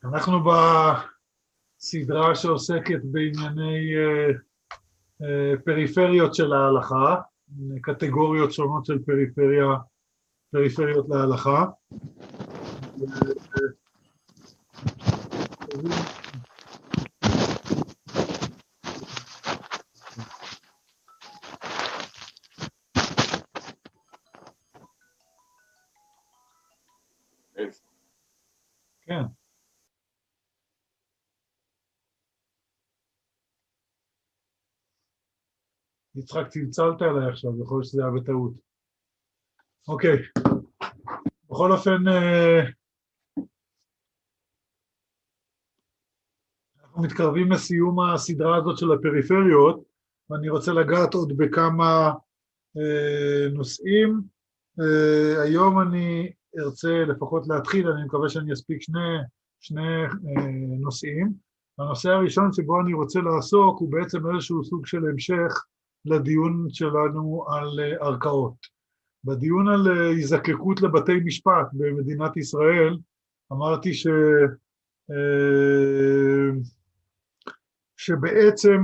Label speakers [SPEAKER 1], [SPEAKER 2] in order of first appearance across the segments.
[SPEAKER 1] אנחנו בסדרה שעוסקת בענייני פריפריות של ההלכה, קטגוריות שונות של פריפריות להלכה. כן. יצחק, צלצלת עליי עכשיו, יכול להיות שזה היה בטעות. אוקיי. בכל אופן, אנחנו מתקרבים לסיום הסדרה הזאת של הפריפריות, ואני רוצה לגעת עוד בכמה נושאים. היום אני ארצה לפחות להתחיל, אני מקווה שאני אספיק שני נושאים. הנושא הראשון שבו אני רוצה לעסוק הוא בעצם איזשהו סוג של המשך לדיון שלנו על ערכאות. בדיון על הזדקקות לבתי משפט במדינת ישראל, אמרתי שבעצם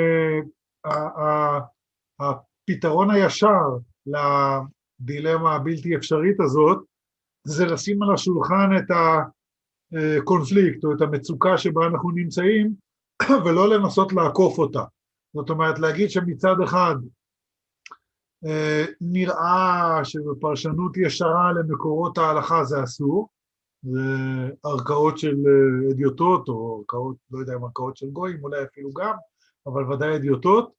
[SPEAKER 1] הפתרון הישר לדילמה הבלתי אפשרית הזאת, זה לשים על השולחן את הקונפליקט או את המצוקה שבה אנחנו נמצאים, ולא לנסות לעקוף אותה. זאת אומרת, להגיד שמצד אחד נראה שבפרשנות ישרה למקורות ההלכה זה אסור, זה ערכאות של אדיוטות, או ערכאות, לא יודע אם ערכאות של גויים, אולי אפילו גם, אבל ודאי אדיוטות,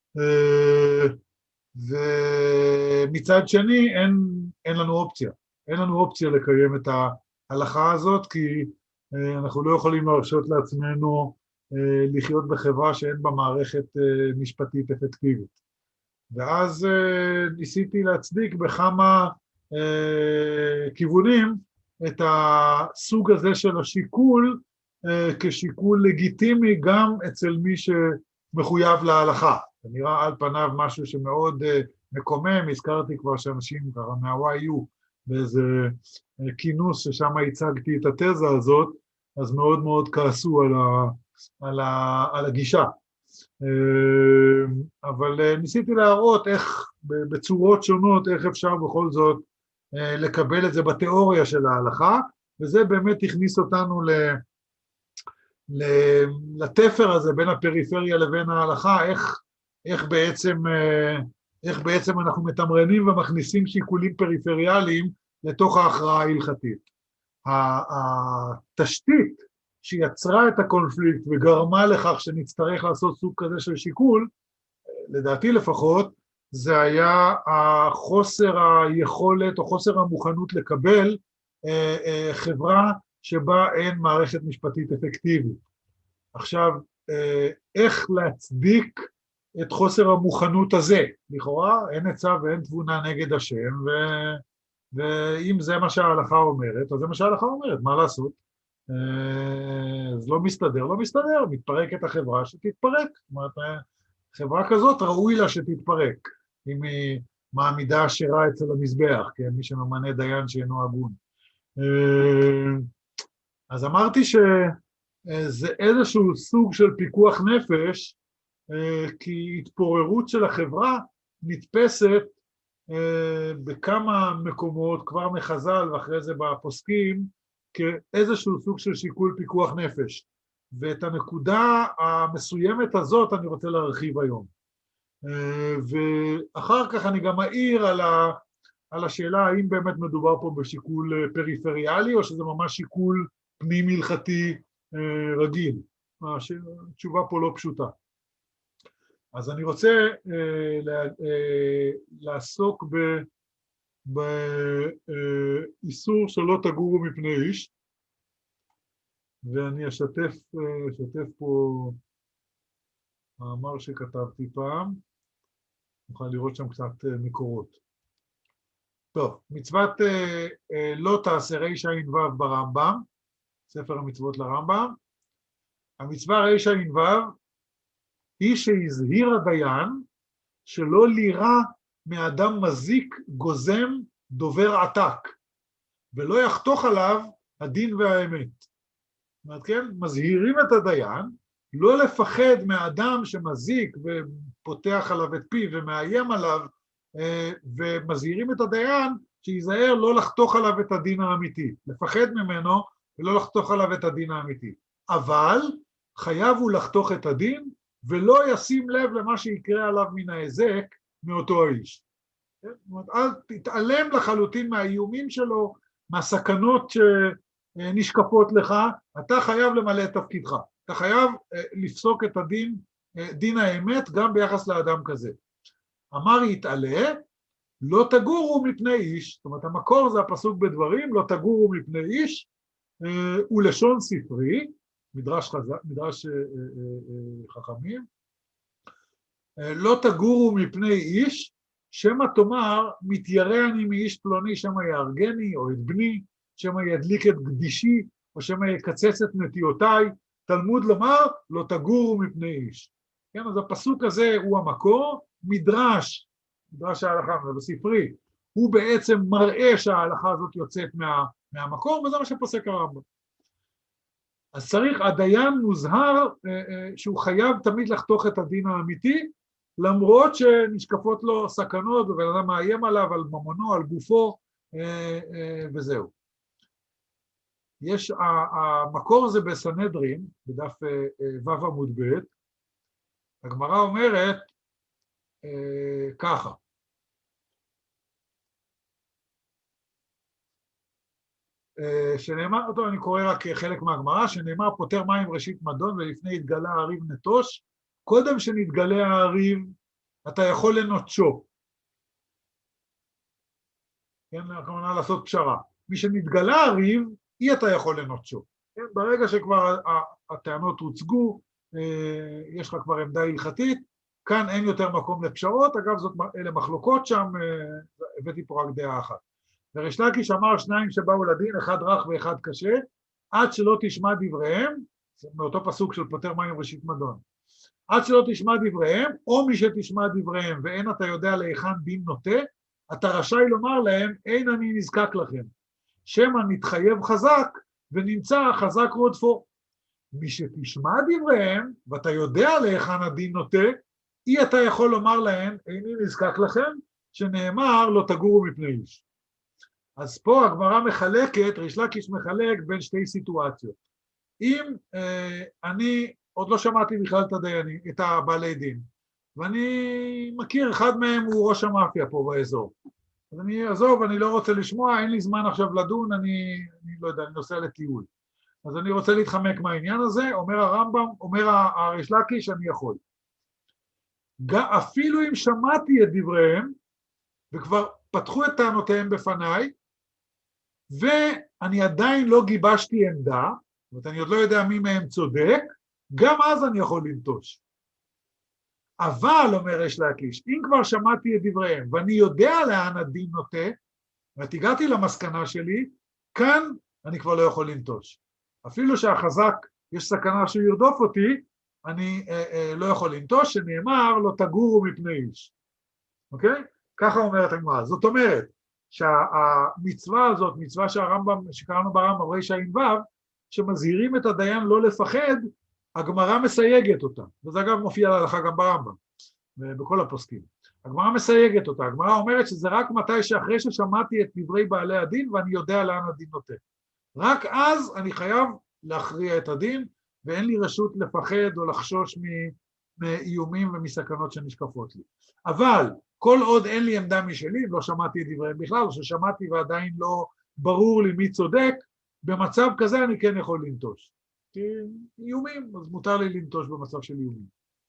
[SPEAKER 1] ומצד שני אין לנו אופציה. אין לנו אופציה לקיים את ההלכה הזאת, כי אנחנו לא יכולים להרשות לעצמנו לחיות בחברה שאין בה מערכת משפטית אפקטיבית. ואז ניסיתי להצדיק בכמה כיוונים את הסוג הזה של השיקול כשיקול לגיטימי גם אצל מי שמחויב להלכה. זה נראה על פניו משהו שמאוד מקומם, הזכרתי כבר שאנשים ככה מה-YU באיזה כינוס ששם הצגתי את התזה הזאת, אז מאוד מאוד כעסו על הגישה. אבל ניסיתי להראות איך בצורות שונות, איך אפשר בכל זאת לקבל את זה בתיאוריה של ההלכה, וזה באמת הכניס אותנו לתפר הזה בין הפריפריה לבין ההלכה, איך בעצם אנחנו מתמרנים ומכניסים שיקולים פריפריאליים לתוך ההכרעה ההלכתית. התשתית שיצרה את הקונפליקט וגרמה לכך שנצטרך לעשות סוג כזה של שיקול, לדעתי לפחות, זה היה חוסר היכולת או חוסר המוכנות לקבל חברה שבה אין מערכת משפטית אפקטיבית. עכשיו, איך להצדיק את חוסר המוכנות הזה? לכאורה אין עצה ואין תבונה נגד השם, ואם זה מה שההלכה אומרת, אז זה מה שההלכה אומרת, מה לעשות? אז לא מסתדר, מתפרקת החברה שתתפרק. זאת אומרת, חברה כזאת ראוי לה שתתפרק, אם היא מעמידה שירה אצל המזבח, כן, מי שממנה דיין שאינו הגון. אז אמרתי שזה איזשהו סוג של פיקוח נפש, כי התפוררות של החברה נתפסת בכמה מקומות, כבר מחז"ל ואחרי זה בפוסקים, כאיזשהו סוג של שיקול פיקוח נפש. ואת הנקודה המסוימת הזאת אני רוצה להרחיב היום. ואחר כך אני גם אעיר על השאלה האם באמת מדובר פה בשיקול פריפריאלי, או שזה ממש שיקול פנים הלכתי רגיל. התשובה פה לא פשוטה. אז אני רוצה לעסוק באיסור שלא תגורו מפני איש, ואני אשתף פה מאמר שכתבתי פעם, נוכל לראות שם קצת מקורות. טוב, מצוות לא תעשה רע"ו ברמב"ם, ספר המצוות לרמב"ם, המצווה רע"ו היא שהזהיר הדיין שלא לירא מאדם מזיק גוזם דובר עתק, ולא יחתוך עליו הדין והאמת. זאת אומרת, כן, מזהירים את הדיין, לא לפחד מהאדם שמזיק ופותח עליו את פיו ומאיים עליו, ומזהירים את הדיין שיזהר לא לחתוך עליו את הדין האמיתי, לפחד ממנו ולא לחתוך עליו את הדין האמיתי. אבל חייב הוא לחתוך את הדין ולא ישים לב למה שיקרה עליו מן ההיזק מאותו האיש. זאת אומרת, אל תתעלם לחלוטין מהאיומים שלו, מהסכנות שנשקפות לך, אתה חייב למלא את תפקידך, אתה חייב לפסוק את הדין, דין האמת גם ביחס לאדם כזה. אמר יתעלה, לא תגורו מפני איש, זאת אומרת המקור זה הפסוק בדברים, לא תגורו מפני איש, הוא לשון ספרי, מדרש חכמים, לא תגורו מפני איש, שמא תאמר, מתיירא אני מאיש פלוני, שמא יהרגני או את בני, שמא ידליק את גדישי, או שמא יקצץ את נטיותיי, תלמוד לומר, לא תגורו מפני איש. כן, אז הפסוק הזה הוא המקור, מדרש ההלכה, בספרי, הוא בעצם מראה שההלכה הזאת יוצאת מהמקור, וזה מה שפוסק הרמב"ם. אז צריך, הדיין מוזהר שהוא חייב תמיד לחתוך את הדין האמיתי, למרות שנשקפות לו סכנות, ובן אדם מאיים עליו, על ממונו, על גופו, וזהו. יש, המקור הזה בסנהדרין, בדף ו' עמוד ב', הגמרא אומרת ככה, שנאמר, אותו אני קורא רק חלק מהגמרא, שנאמר פותר מים ראשית מדון ולפני התגלה הריב נטוש, קודם שנתגלה הריב אתה יכול לנוטשו. כן, כמובן לעשות פשרה. מי שנתגלה הריב, אי אתה יכול לנוטשו. כן, ברגע שכבר הטענות הוצגו, יש לך כבר עמדה הלכתית, כאן אין יותר מקום לפשרות, אגב אלה מחלוקות שם, הבאתי פה רק דעה אחת. וריש לקיש אמר שניים שבאו לדין, אחד רך ואחד קשה, עד שלא תשמע דבריהם, מאותו פסוק של פותר מים ראשית מדון, עד שלא תשמע דבריהם, או מי שתשמע דבריהם, ואין אתה יודע להיכן דין נוטה, אתה רשאי לומר להם, אין אני נזקק לכם. שמא נתחייב חזק, ונמצא חזק רודפו. מי שתשמע דבריהם, ואתה יודע להיכן הדין נוטה, אי אתה יכול לומר להם, איני נזקק לכם, שנאמר לא תגורו מפני איש. אז פה הגמרא מחלקת, ריש לקיש מחלק בין שתי סיטואציות. אם אני עוד לא שמעתי בכלל את הבעלי דין, ואני מכיר, אחד מהם הוא ראש המאפיה פה באזור. אז אני אעזוב, אני לא רוצה לשמוע, אין לי זמן עכשיו לדון, אני לא יודע, אני נוסע לטיול. אז אני רוצה להתחמק מהעניין הזה, אומר הרמב"ם, אומר הריש לקיש, אני יכול. אפילו אם שמעתי את דבריהם, וכבר פתחו את טענותיהם בפניי, ואני עדיין לא גיבשתי עמדה, זאת אומרת, אני עוד לא יודע מי מהם צודק, גם אז אני יכול לנטוש. אבל, אומר ריש לקיש, אם כבר שמעתי את דבריהם, ואני יודע לאן הדין נוטה, ואת הגעתי למסקנה שלי, כאן אני כבר לא יכול לנטוש. אפילו שהחזק, יש סכנה שהוא ירדוף אותי, אני לא יכול לנטוש, שנאמר, לא תגורו מפני איש. אוקיי? ככה אומרת הגמרא. זאת אומרת, שהמצווה הזאת, מצווה שקראנו ברמב"ם רישא ע"ו, שמזהירים את הדיין לא לפחד, הגמרא מסייגת אותה. וזה אגב מופיע להלכה גם ברמב"ם, בכל הפוסקים. הגמרא מסייגת אותה. הגמרא אומרת שזה רק מתי שאחרי ששמעתי את דברי בעלי הדין, ואני יודע לאן הדין נוטה. רק אז אני חייב להכריע את הדין, ואין לי רשות לפחד או לחשוש מאיומים ומסכנות שנשקפות לי. אבל כל עוד אין לי עמדה משלי, לא שמעתי את דבריהם בכלל, או ששמעתי ועדיין לא ברור לי מי צודק, במצב כזה אני כן יכול לנטוש. כי איומים, אז מותר לי לנטוש במצב של איומים.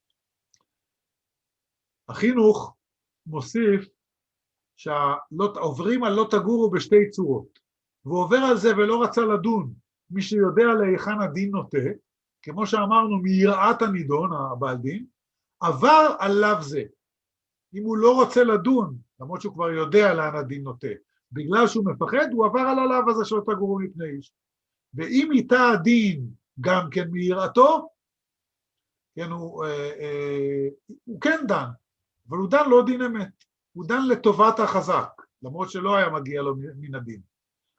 [SPEAKER 1] החינוך מוסיף שעוברים על לא תגורו בשתי צורות, ועובר על זה ולא רצה לדון, מי שיודע להיכן הדין נוטה, כמו שאמרנו, מיראת הנידון, הבעל דין, עבר עליו זה. אם הוא לא רוצה לדון, למרות שהוא כבר יודע לאן הדין נוטה, בגלל שהוא מפחד, הוא עבר על עליו הזה שלא תגורו מפני איש. ואם איתה הדין גם כן מיראתו, כן, הוא כן דן, אבל הוא דן לא דין אמת, הוא דן לטובת החזק, למרות שלא היה מגיע לו מן הדין.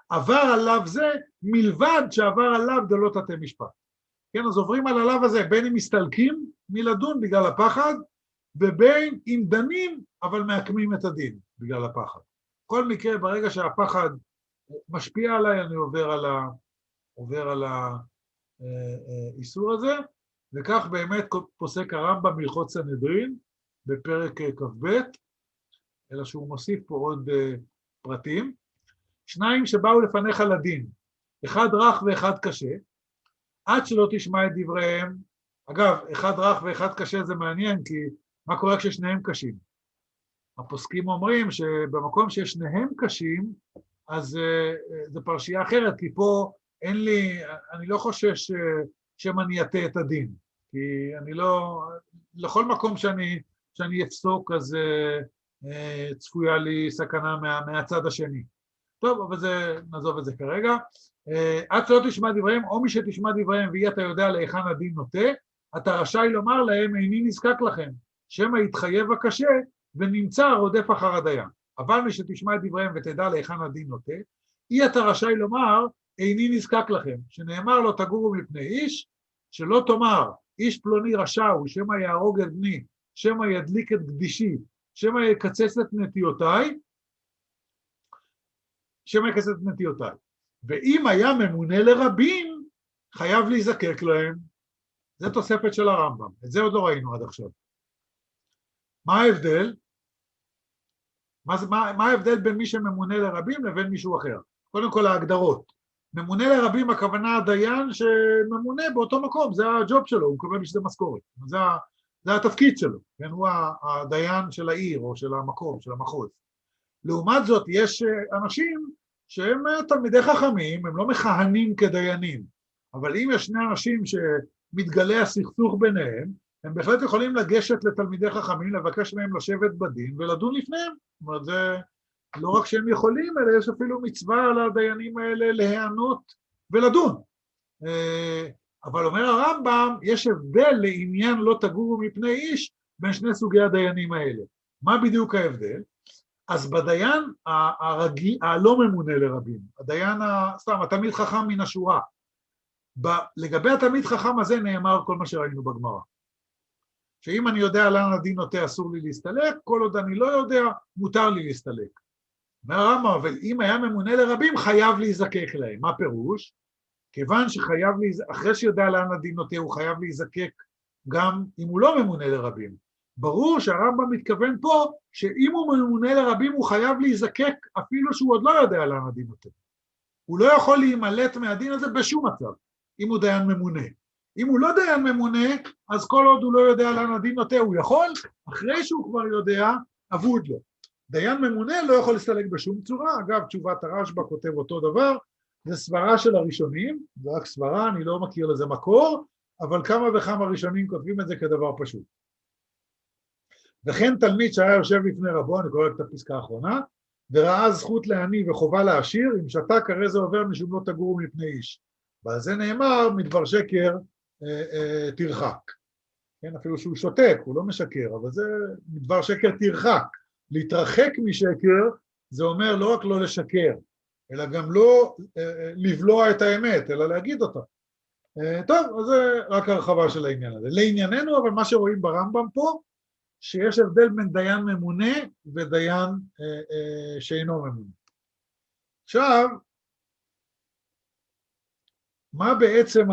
[SPEAKER 1] עבר עליו זה, מלבד שעבר עליו דלא תטה משפט. כן, אז עוברים על עליו הזה, בין אם מסתלקים מלדון בגלל הפחד, ובין אם דנים, אבל מעקמים את הדין בגלל הפחד. כל מקרה, ברגע שהפחד משפיע עליי, אני עובר על האיסור הזה, וכך באמת פוסק הרמב"ם בהלכות סנהדרין, בפרק כ"ב, אלא שהוא מוסיף פה עוד פרטים. שניים שבאו לפניך לדין, אחד רך ואחד קשה, עד שלא תשמע את דבריהם. אגב, אחד רך ואחד קשה זה מעניין, כי מה קורה כששניהם קשים? הפוסקים אומרים שבמקום שיש שניהם קשים, אז זה פרשייה אחרת, כי פה אני לא חושש שמא אני אטה את הדין, כי אני לא, לכל מקום שאני אפסוק, אז צפויה לי סכנה מהצד השני. טוב, אבל נעזוב את זה כרגע. עד שלא תשמע דבריהם, או מי שתשמע דבריהם, ואי אתה יודע להיכן הדין נוטה, אתה רשאי לומר להם, איני נזקק לכם, שמא יתחייב הקשה, ונמצא רודף אחר הדיין. אבל מי שתשמע את דבריהם ותדע להיכן הדין נוטה, אי אתה רשאי לומר, איני נזקק לכם, שנאמר לו תגורו מפני איש, שלא תאמר, איש פלוני רשע הוא, שמא יהרוג את בני, שמא ידליק את קדישי, שמא יקצץ את נטיותיי, ואם היה ממונה לרבים, חייב להיזקק להם. זה תוספת של הרמב"ם, את זה עוד לא ראינו עד עכשיו. מה ההבדל? מה ההבדל בין מי שממונה לרבים לבין מישהו אחר? קודם כל ההגדרות. ממונה לרבים, הכוונה הדיין שממונה באותו מקום, זה הג'וב שלו, הוא מקבל בשביל משכורת. זה התפקיד שלו, כן? הוא הדיין של העיר או של המקום, של המחוז. לעומת זאת, יש אנשים שהם תלמידי חכמים, הם לא מכהנים כדיינים, אבל אם יש שני אנשים שמתגלה הסכסוך ביניהם, הם בהחלט יכולים לגשת לתלמידי חכמים, לבקש מהם לשבת בדין ולדון לפניהם. זאת אומרת, זה לא רק שהם יכולים, אלא יש אפילו מצווה על הדיינים האלה להיענות ולדון. אבל אומר הרמב"ם, יש הבדל לעניין לא תגורו מפני איש בין שני סוגי הדיינים האלה. מה בדיוק ההבדל? אז בדיין הלא ממונה לרבים, הדיין, התלמיד חכם מן השורה, לגבי התלמיד חכם הזה נאמר כל מה שראינו בגמרא. שאם אני יודע לאן הדין נוטה אסור לי להסתלק, כל עוד אני לא יודע, מותר לי להסתלק. אומר הרמב"ם, אבל אם היה ממונה לרבים, חייב להיזקק להם. מה פירוש? כיוון שחייב, אחרי שיודע לאן הדין נוטה, הוא חייב להיזקק גם אם הוא לא ממונה לרבים. ברור שהרמב"ם מתכוון פה, שאם הוא ממונה לרבים, הוא חייב להיזקק אפילו שהוא עוד לא יודע לאן הדין נוטה. הוא לא יכול להימלט מהדין הזה בשום מצב, אם הוא דיין ממונה. אם הוא לא דיין ממונה, אז כל עוד הוא לא יודע לאן הדין נוטה, הוא יכול, אחרי שהוא כבר יודע, אבוד לו. דיין ממונה לא יכול להסתלק בשום צורה. אגב, תשובת הרשב"א כותב אותו דבר, זה סברה של הראשונים, זה רק סברה, אני לא מכיר לזה מקור, אבל כמה וכמה ראשונים כותבים את זה כדבר פשוט. וכן תלמיד שהיה יושב לפני רבו, אני קורא את הפסקה האחרונה, וראה זכות לעני וחובה לעשיר, אם שתק הרי זה עובר משום לא תגורו מפני איש. ועל זה נאמר, מדבר שקר תרחק. כן, אפילו שהוא שותק, הוא לא משקר, אבל זה מדבר שקר תרחק. להתרחק משקר, זה אומר לא רק לא לשקר, אלא גם לא לבלוע את האמת, אלא להגיד אותה. טוב, אז זה רק הרחבה של העניין הזה. לענייננו, אבל מה שרואים ברמב"ם פה, שיש הבדל בין דיין ממונה ודיין שאינו ממונה. עכשיו, מה בעצם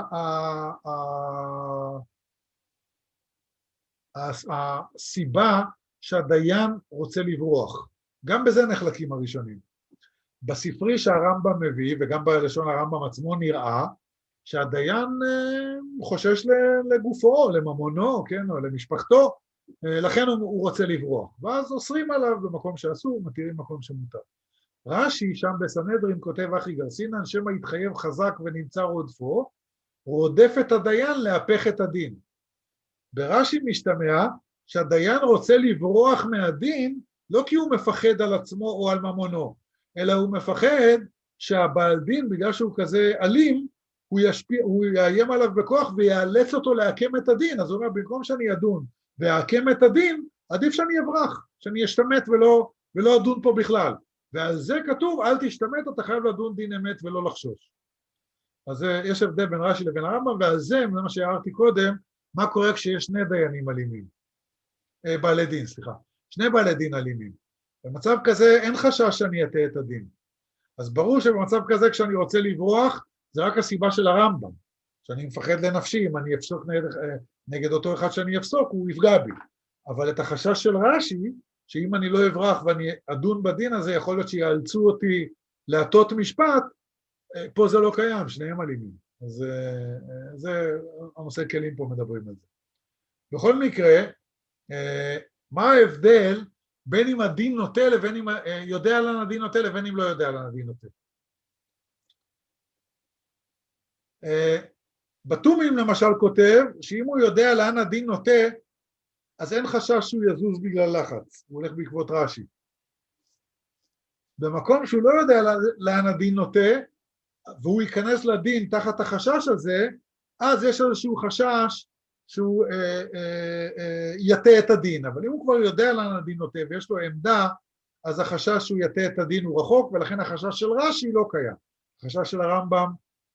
[SPEAKER 1] הסיבה שהדיין רוצה לברוח? גם בזה נחלקים הראשונים. בספרי שהרמב"ם מביא, וגם בלשון הרמב"ם עצמו נראה, שהדיין חושש לגופו, לממונו, כן, או למשפחתו, לכן הוא רוצה לברוח. ואז אוסרים עליו במקום שאסור, מתירים מקום שמותר. רש"י שם בסנהדרין כותב אחי גרסינן, שמא יתחייב חזק ונמצא רודפו, רודף את הדיין להפך את הדין. ברש"י משתמע שהדיין רוצה לברוח מהדין, לא כי הוא מפחד על עצמו או על ממונו, אלא הוא מפחד שהבעל דין, בגלל שהוא כזה אלים, הוא יאיים עליו בכוח ויאלץ אותו להקם את הדין. אז הוא אומר, במקום שאני אדון והקם את הדין, עדיף שאני אברח, שאני אשתמט ולא אדון פה בכלל. ועל זה כתוב, אל תשתמט, אתה חייב לדון דין אמת ולא לחשוש. אז יש הבדל בין רש"י לבין הרמב"ם, ועל זה מה שהערתי קודם, מה קורה כשיש שני דיינים אלימים, בעלי דין, סליחה, שני בעלי דין אלימים. במצב כזה אין חשש שאני אטעה את הדין. אז ברור שבמצב כזה כשאני רוצה לברוח, זה רק הסיבה של הרמב"ם, שאני מפחד לנפשי, אם אני אפסוק נגד אותו אחד שאני אפסוק, הוא יפגע בי. אבל את החשש של רש"י, שאם אני לא אברח ואני אדון בדין הזה, יכול להיות שיאלצו אותי להטות משפט, פה זה לא קיים, שניהם אלימים. אז זה הנושא כלים פה מדברים על זה. בכל מקרה, מה ההבדל בין אם הדין נוטה לבין אם יודע לאן הדין נוטה לבין אם לא יודע לאן הדין נוטה? בתומים למשל כותב שאם הוא יודע לאן הדין נוטה, אז אין חשש שהוא יזוז בגלל לחץ, הוא הולך בעקבות רש"י. במקום שהוא לא יודע לאן הדין נוטה, והוא ייכנס לדין תחת החשש הזה, אז יש איזשהו חשש שהוא יטה את הדין. אבל אם הוא כבר יודע לאן הדין נוטה ויש לו עמדה, אז החשש שהוא יטה את הדין הוא רחוק, ולכן החשש של רש"י לא קיים. החשש של הרמב"ם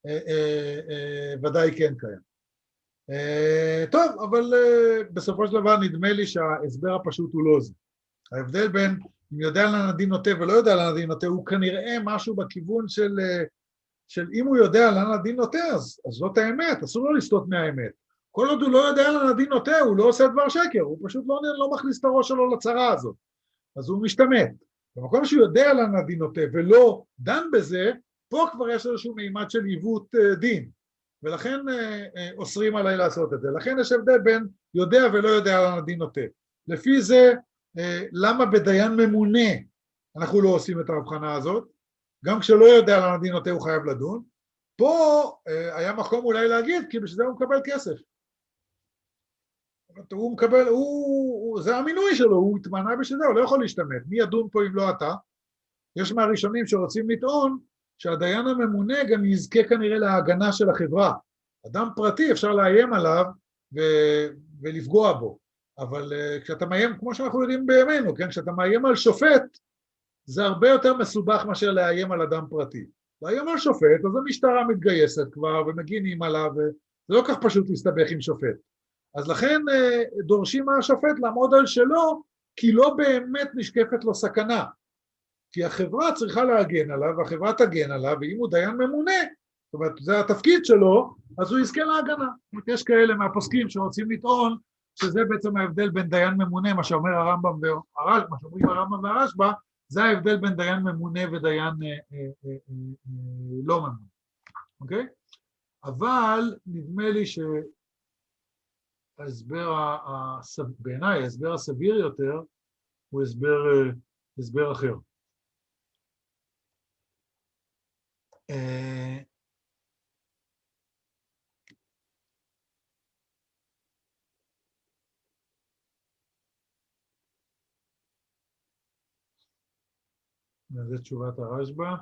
[SPEAKER 1] ודאי כן קיים. טוב, אבל בסופו של דבר נדמה לי שההסבר הפשוט הוא לא זה. ההבדל בין אם יודע לאן הדין נוטה ולא יודע לאן הדין נוטה, הוא כנראה משהו בכיוון של אם הוא יודע לאן הדין נוטה, אז זאת האמת, אסור לו לסטות מהאמת. כל עוד הוא לא יודע לאן הדין נוטה, הוא לא עושה דבר שקר, הוא פשוט לא מכניס את הראש שלו לצרה הזאת. אז הוא משתמט. במקום שהוא יודע לאן הדין נוטה ולא דן בזה, פה כבר יש איזשהו מימד של עיוות דין. ולכן אוסרים עליי לעשות את זה. לכן יש הבדל בין יודע ולא יודע לאן הדין נוטה. לפי זה, למה בדיין ממונה אנחנו לא עושים את ההבחנה הזאת? גם כשלא יודע לאן הדין נוטה הוא חייב לדון. פה היה מקום אולי להגיד, כי בשביל זה הוא מקבל כסף. הוא מקבל, זה המינוי שלו, הוא התמנה בשביל זה, הוא לא יכול להשתמט. מי ידון פה אם לא אתה? יש מהראשונים שרוצים לטעון, שהדיין הממונה גם יזכה כנראה להגנה של החברה. אדם פרטי אפשר לאיים עליו ולפגוע בו. אבל כשאתה מאיים, כמו שאנחנו יודעים בימינו, כן? כשאתה מאיים על שופט, זה הרבה יותר מסובך מאשר לאיים על אדם פרטי. לאיים על שופט, אז המשטרה מתגייסת כבר ומגינים עליו, וזה לא כך פשוט להסתבך עם שופט. אז לכן דורשים מהשופט לעמוד על שלו, כי לא באמת נשקפת לו סכנה. כי החברה צריכה להגן עליו, והחברה תגן עליו, ואם הוא דיין ממונה, זאת אומרת, זה התפקיד שלו, אז הוא יזכה להגנה. יש כאלה מהפוסקים שרוצים לטעון, שזה בעצם ההבדל בין דיין ממונה, מה שאומר הרמב"ם והרשב"א, מה שאומרים הרמב"ם והרשב"א, זה ההבדל בין דיין ממונה ודיין לא ממונה. אוקיי? אבל נדמה לי שההסבר, בעיניי, ההסבר הסביר יותר, הוא הסבר אחר. זה תשובת הרשב"א,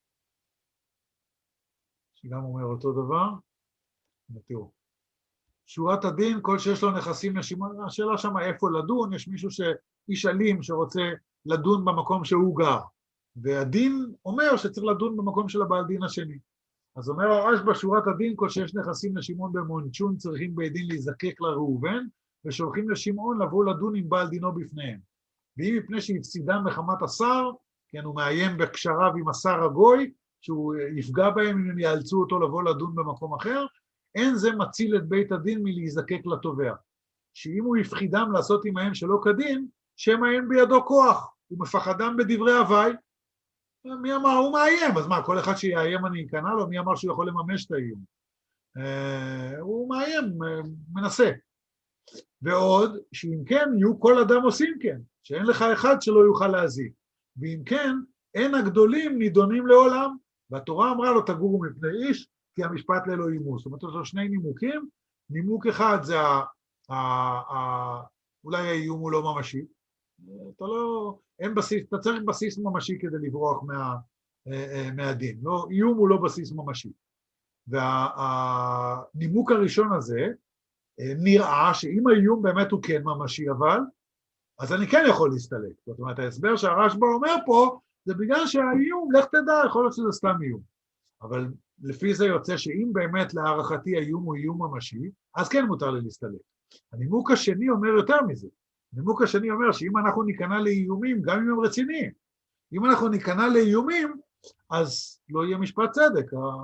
[SPEAKER 1] שגם אומר אותו דבר. תראו, שורת הדין, כל שיש לו נכסים לשימון, השאלה שם איפה לדון, יש מישהו איש אלים שרוצה לדון במקום שהוא גר, והדין אומר שצריך לדון במקום של הבעל דין השני. אז אומר הרשב"א, שורת הדין, כל שיש נכסים לשמעון במונשון, צריכים בית דין להיזקק לראובן, ושולחים לשמעון לבוא לדון עם בעל דינו בפניהם. ואם מפני שהפסידם מחמת השר, כן, הוא מאיים בקשריו עם השר הגוי, שהוא יפגע בהם אם הם יאלצו אותו לבוא לדון במקום אחר, אין זה מציל את בית הדין מלהיזקק לתובע. שאם הוא יפחידם לעשות עמהם שלא כדין, שמא אין בידו כוח, הוא מפחדם בדברי הווי. מי אמר? הוא מאיים, אז מה, כל אחד שיאיים אני אכנע לו, מי אמר שהוא יכול לממש את האיום? הוא מאיים, מנסה. ועוד, שאם כן, יהיו כל אדם עושים כן, שאין לך אחד שלא יוכל להזיק. ואם כן, אין הגדולים נידונים לעולם, והתורה אמרה לו תגורו מפני איש, כי המשפט לאלוהימו. זאת אומרת, יש לו שני נימוקים, נימוק אחד זה אולי האיום הוא לא ממשי, אין בסיס, אתה צריך בסיס ממשי כדי לברוח מהדין, לא, איום הוא לא בסיס ממשי. והנימוק הראשון הזה, נראה שאם האיום באמת הוא כן ממשי אבל, אז אני כן יכול להסתלק. זאת אומרת, ההסבר שהרשב"א אומר פה, זה בגלל שהאיום, לך תדע, יכול להיות שזה סתם איום. אבל לפי זה יוצא שאם באמת להערכתי האיום הוא איום ממשי, אז כן מותר לי להסתלק. הנימוק השני אומר יותר מזה. הנימוק השני אומר שאם אנחנו ניכנע לאיומים, גם אם הם רציניים, אם אנחנו ניכנע לאיומים, אז לא יהיה משפט צדק,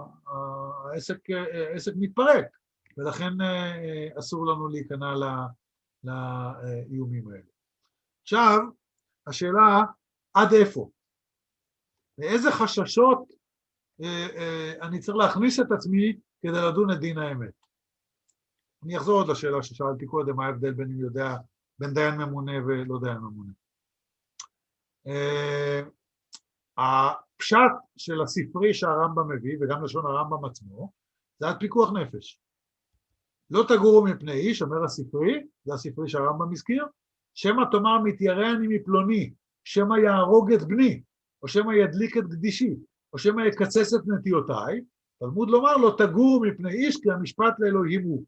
[SPEAKER 1] העסק מתפרק, ולכן אסור לנו להיכנע לאיומים האלה. עכשיו, השאלה, עד איפה? ואיזה חששות אני צריך להכניס את עצמי כדי לדון את דין האמת. אני אחזור עוד לשאלה ששאלתי קודם, מה ההבדל בין אם יודע, בין דיין ממונה ולא דיין ממונה. הפשט של הספרי שהרמב"ם מביא, וגם לשון הרמב"ם עצמו, זה עד פיקוח נפש. לא תגורו מפני איש, אומר הספרי, זה הספרי שהרמב"ם הזכיר, שמא תאמר מתיירא אני מפלוני, שמא יהרוג את בני, או שמא ידליק את קדישי, או שמא יקצץ את נטיותיי, תלמוד לומר לא תגורו מפני איש, כי המשפט לאלוהים הוא.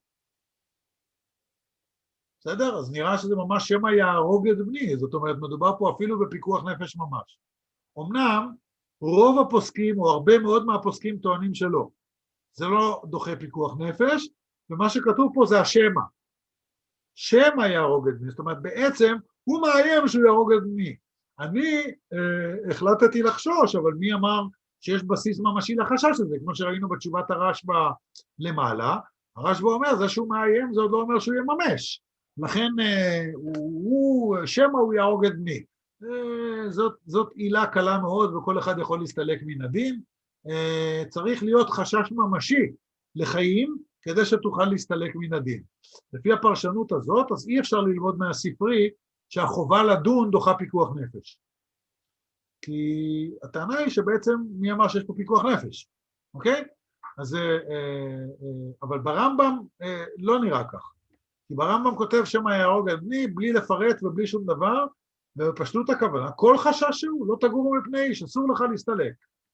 [SPEAKER 1] בסדר? אז נראה שזה ממש שמא יהרוג את בני, זאת אומרת, מדובר פה אפילו בפיקוח נפש ממש. אמנם, רוב הפוסקים, או הרבה מאוד מהפוסקים טוענים שלא. זה לא דוחה פיקוח נפש, ומה שכתוב פה זה השמא. שמא יהרוג את בני, זאת אומרת, בעצם הוא מאיים שהוא יהרוג את בני. אני החלטתי לחשוש, אבל מי אמר שיש בסיס ממשי לחשש הזה, כמו שראינו בתשובת הרשב"א למעלה, הרשב"א אומר, זה שהוא מאיים, זה עוד לא אומר שהוא יממש. לכן שמא הוא יהרוג את בני. זאת עילה קלה מאוד, וכל אחד יכול להסתלק מן הדין. צריך להיות חשש ממשי לחיים, כדי שתוכל להסתלק מן הדין. לפי הפרשנות הזאת, אז אי אפשר ללמוד מהספרי, שהחובה לדון דוחה פיקוח נפש. כי הטענה היא שבעצם מי אמר שיש פה פיקוח נפש, אוקיי? אז, אבל ברמב"ם לא נראה כך. כי ברמב"ם כותב שמא יהרוג את בני, בלי לפרט ובלי שום דבר, ובפשטות הכוונה, כל חשש שהוא, לא תגורו מפני איש, אסור לך להסתלק.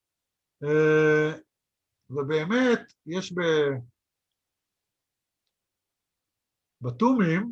[SPEAKER 1] ובאמת, יש בתומים,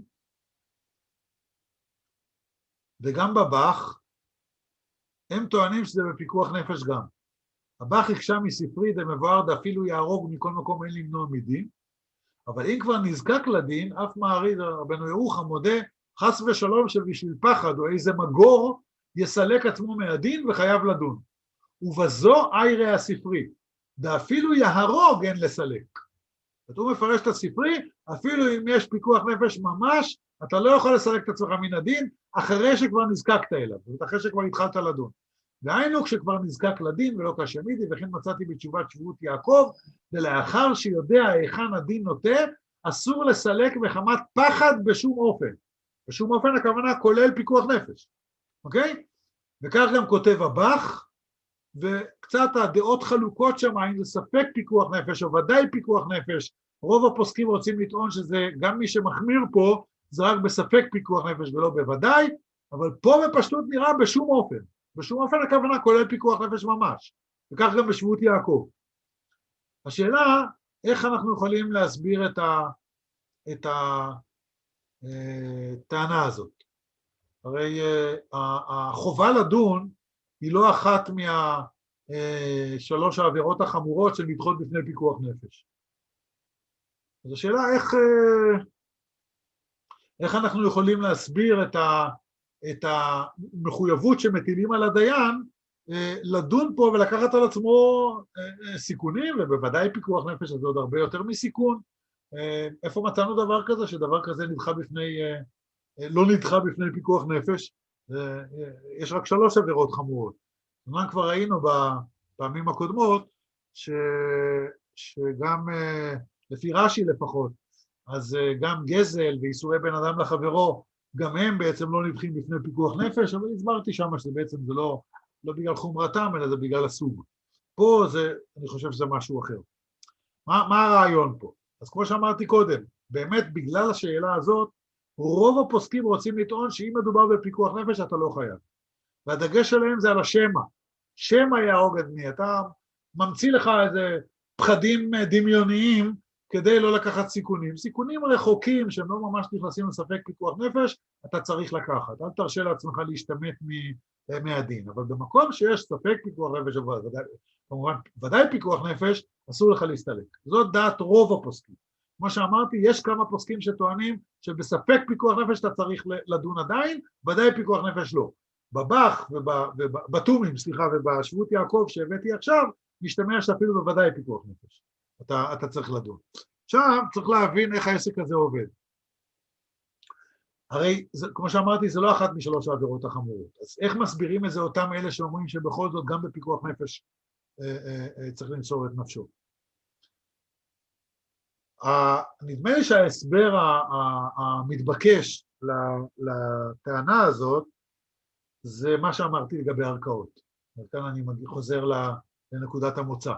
[SPEAKER 1] וגם בבח, הם טוענים שזה בפיקוח נפש גם. הבח הקשה מספרי דמבואר דאפילו יהרוג מכל מקום אין למנוע מדין, אבל אם כבר נזקק לדין, אף מעריד רבנו ירוחם מודה, חס ושלום שבשביל פחד או איזה מגור יסלק עצמו מהדין וחייב לדון. ובזו איירי הספרי, דאפילו יהרוג אין לסלק. הוא מפרש את הספרי, אפילו אם יש פיקוח נפש ממש, אתה לא יכול לסלק את עצמך מן הדין, אחרי שכבר נזקקת אליו, אחרי שכבר התחלת לדון. והיינו כשכבר נזקק לדין ולא כשמידי, וכן מצאתי בתשובת שבות יעקב, ולאחר שיודע היכן הדין נוטה, אסור לסלק מחמת פחד בשום אופן. בשום אופן הכוונה כולל פיקוח נפש, אוקיי? וכך גם כותב הבח, וקצת הדעות חלוקות שם, אם זה ספק פיקוח נפש או ודאי פיקוח נפש, רוב הפוסקים רוצים לטעון שזה גם מי שמחמיר פה, זה רק בספק פיקוח נפש ולא בוודאי, אבל פה בפשטות נראה בשום אופן. בשום אופן הכוונה כולל פיקוח נפש ממש, וכך גם בשבות יעקב. השאלה, איך אנחנו יכולים להסביר את הטענה הזאת? הרי החובה לדון היא לא אחת מהשלוש העבירות החמורות של נדחות בפני פיקוח נפש. אז השאלה, איך אנחנו יכולים להסביר את המחויבות שמטילים על הדיין לדון פה ולקחת על עצמו סיכונים, ובוודאי פיקוח נפש הזה עוד הרבה יותר מסיכון. איפה מצאנו דבר כזה, שדבר כזה לא נדחה בפני פיקוח נפש? יש רק 3 עבירות חמורות. אמנם כבר ראינו בפעמים הקודמות שגם לפי רש"י לפחות, אז גם גזל ואיסורי בן אדם לחברו, גם הם בעצם לא נדחים בפני פיקוח נפש, אבל הסברתי שם שזה בעצם זה לא בגלל חומרתם, אלא זה בגלל הסוג. פה אני חושב שזה משהו אחר. מה הרעיון פה? אז כמו שאמרתי קודם, באמת בגלל השאלה הזאת, רוב הפוסקים רוצים לטעון שאם מדובר בפיקוח נפש אתה לא חייב. והדגש שלהם זה על השמא. שמא יהרוג את בני. אתה ממציא לך איזה פחדים דמיוניים, כדי לא לקחת סיכונים. סיכונים רחוקים שהם לא ממש נכנסים לספק פיקוח נפש, אתה צריך לקחת. אל תרשה לעצמך להשתמט מהדין. אבל במקום שיש ספק פיקוח נפש, כמובן ודאי פיקוח נפש, אסור לך להסתלק. זאת דעת רוב הפוסקים. כמו שאמרתי, יש כמה פוסקים שטוענים שבספק פיקוח נפש אתה צריך לדון עדיין, ודאי פיקוח נפש לא. בבח ובתומים, סליחה, ובשבות יעקב שהבאתי עכשיו, משתמע שאפילו בוודאי פיקוח נפש. אתה צריך לדון. עכשיו צריך להבין איך העסק הזה עובד. הרי, כמו שאמרתי, זה לא אחת משלוש העבירות החמורות. אז איך מסבירים את זה אותם אלה שאומרים שבכל זאת גם בפיקוח נפש צריך למסור את נפשו? נדמה לי שההסבר המתבקש לטענה הזאת, זה מה שאמרתי לגבי ערכאות. וכאן אני חוזר לנקודת המוצא.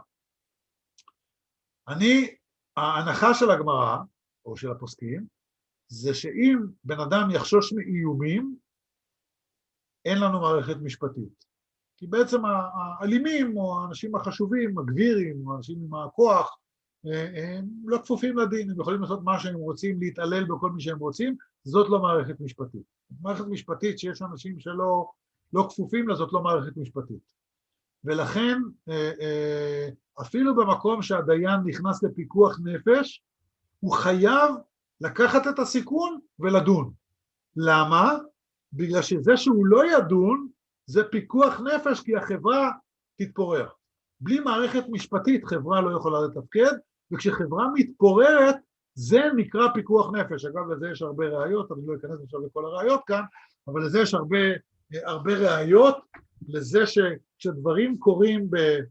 [SPEAKER 1] ההנחה של הגמרא, או של הפוסקים, זה שאם בן אדם יחשוש מאיומים, אין לנו מערכת משפטית. כי בעצם האלימים, או האנשים החשובים, הגבירים, או האנשים עם הכוח, הם לא כפופים לדין, הם יכולים לעשות מה שהם רוצים, להתעלל בכל מי שהם רוצים, זאת לא מערכת משפטית. מערכת משפטית שיש אנשים שלא כפופים לה, זאת לא מערכת משפטית. ולכן, אפילו במקום שהדיין נכנס לפיקוח נפש, הוא חייב לקחת את הסיכון ולדון. למה? בגלל שזה שהוא לא ידון, זה פיקוח נפש, כי החברה תתפורר. בלי מערכת משפטית חברה לא יכולה לתפקד, וכשחברה מתפוררת, זה נקרא פיקוח נפש. אגב, לזה יש הרבה ראיות, אני לא אכנס עכשיו לכל הראיות כאן, אבל לזה יש הרבה ראיות, לזה שכשדברים קורים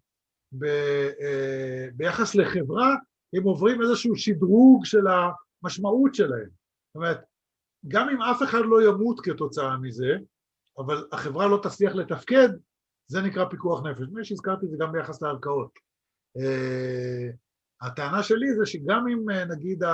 [SPEAKER 1] ביחס לחברה, הם עוברים איזשהו שדרוג של המשמעות שלהם. זאת אומרת, גם אם אף אחד לא ימות כתוצאה מזה, אבל החברה לא תצליח לתפקד, זה נקרא פיקוח נפש. מה שהזכרתי זה גם ביחס לערכאות. הטענה שלי זה שגם אם נגיד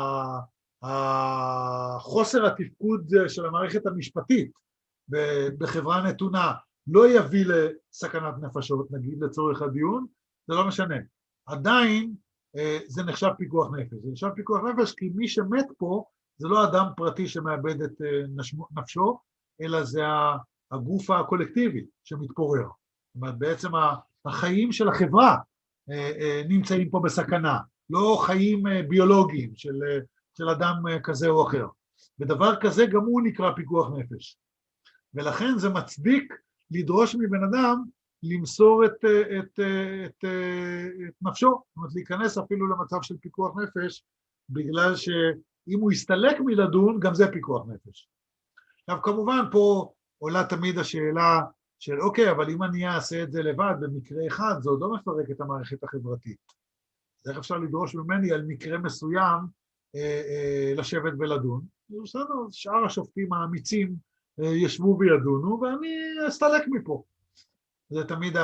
[SPEAKER 1] החוסר התפקוד של המערכת המשפטית בחברה נתונה לא יביא לסכנת נפשות, נגיד לצורך הדיון, זה לא משנה. עדיין זה נחשב פיקוח נפש. זה נחשב פיקוח נפש כי מי שמת פה זה לא אדם פרטי שמאבד את נפשו, אלא זה הגוף הקולקטיבי שמתפורר. זאת אומרת, בעצם החיים של החברה נמצאים פה בסכנה, לא חיים ביולוגיים של אדם כזה או אחר. ודבר כזה גם הוא נקרא פיקוח נפש. ולכן זה מצדיק לדרוש מבן אדם למסור את נפשו, זאת אומרת להיכנס אפילו למצב של פיקוח נפש, בגלל שאם הוא יסתלק מלדון, גם זה פיקוח נפש. עכשיו כמובן פה עולה תמיד השאלה של אוקיי, אבל אם אני אעשה את זה לבד במקרה אחד, זה עוד לא מפרק את המערכת החברתית. אז איך אפשר לדרוש ממני על מקרה מסוים לשבת ולדון? בסדר, שאר השופטים האמיצים ישבו וידונו, ואני אסתלק מפה. זה תמיד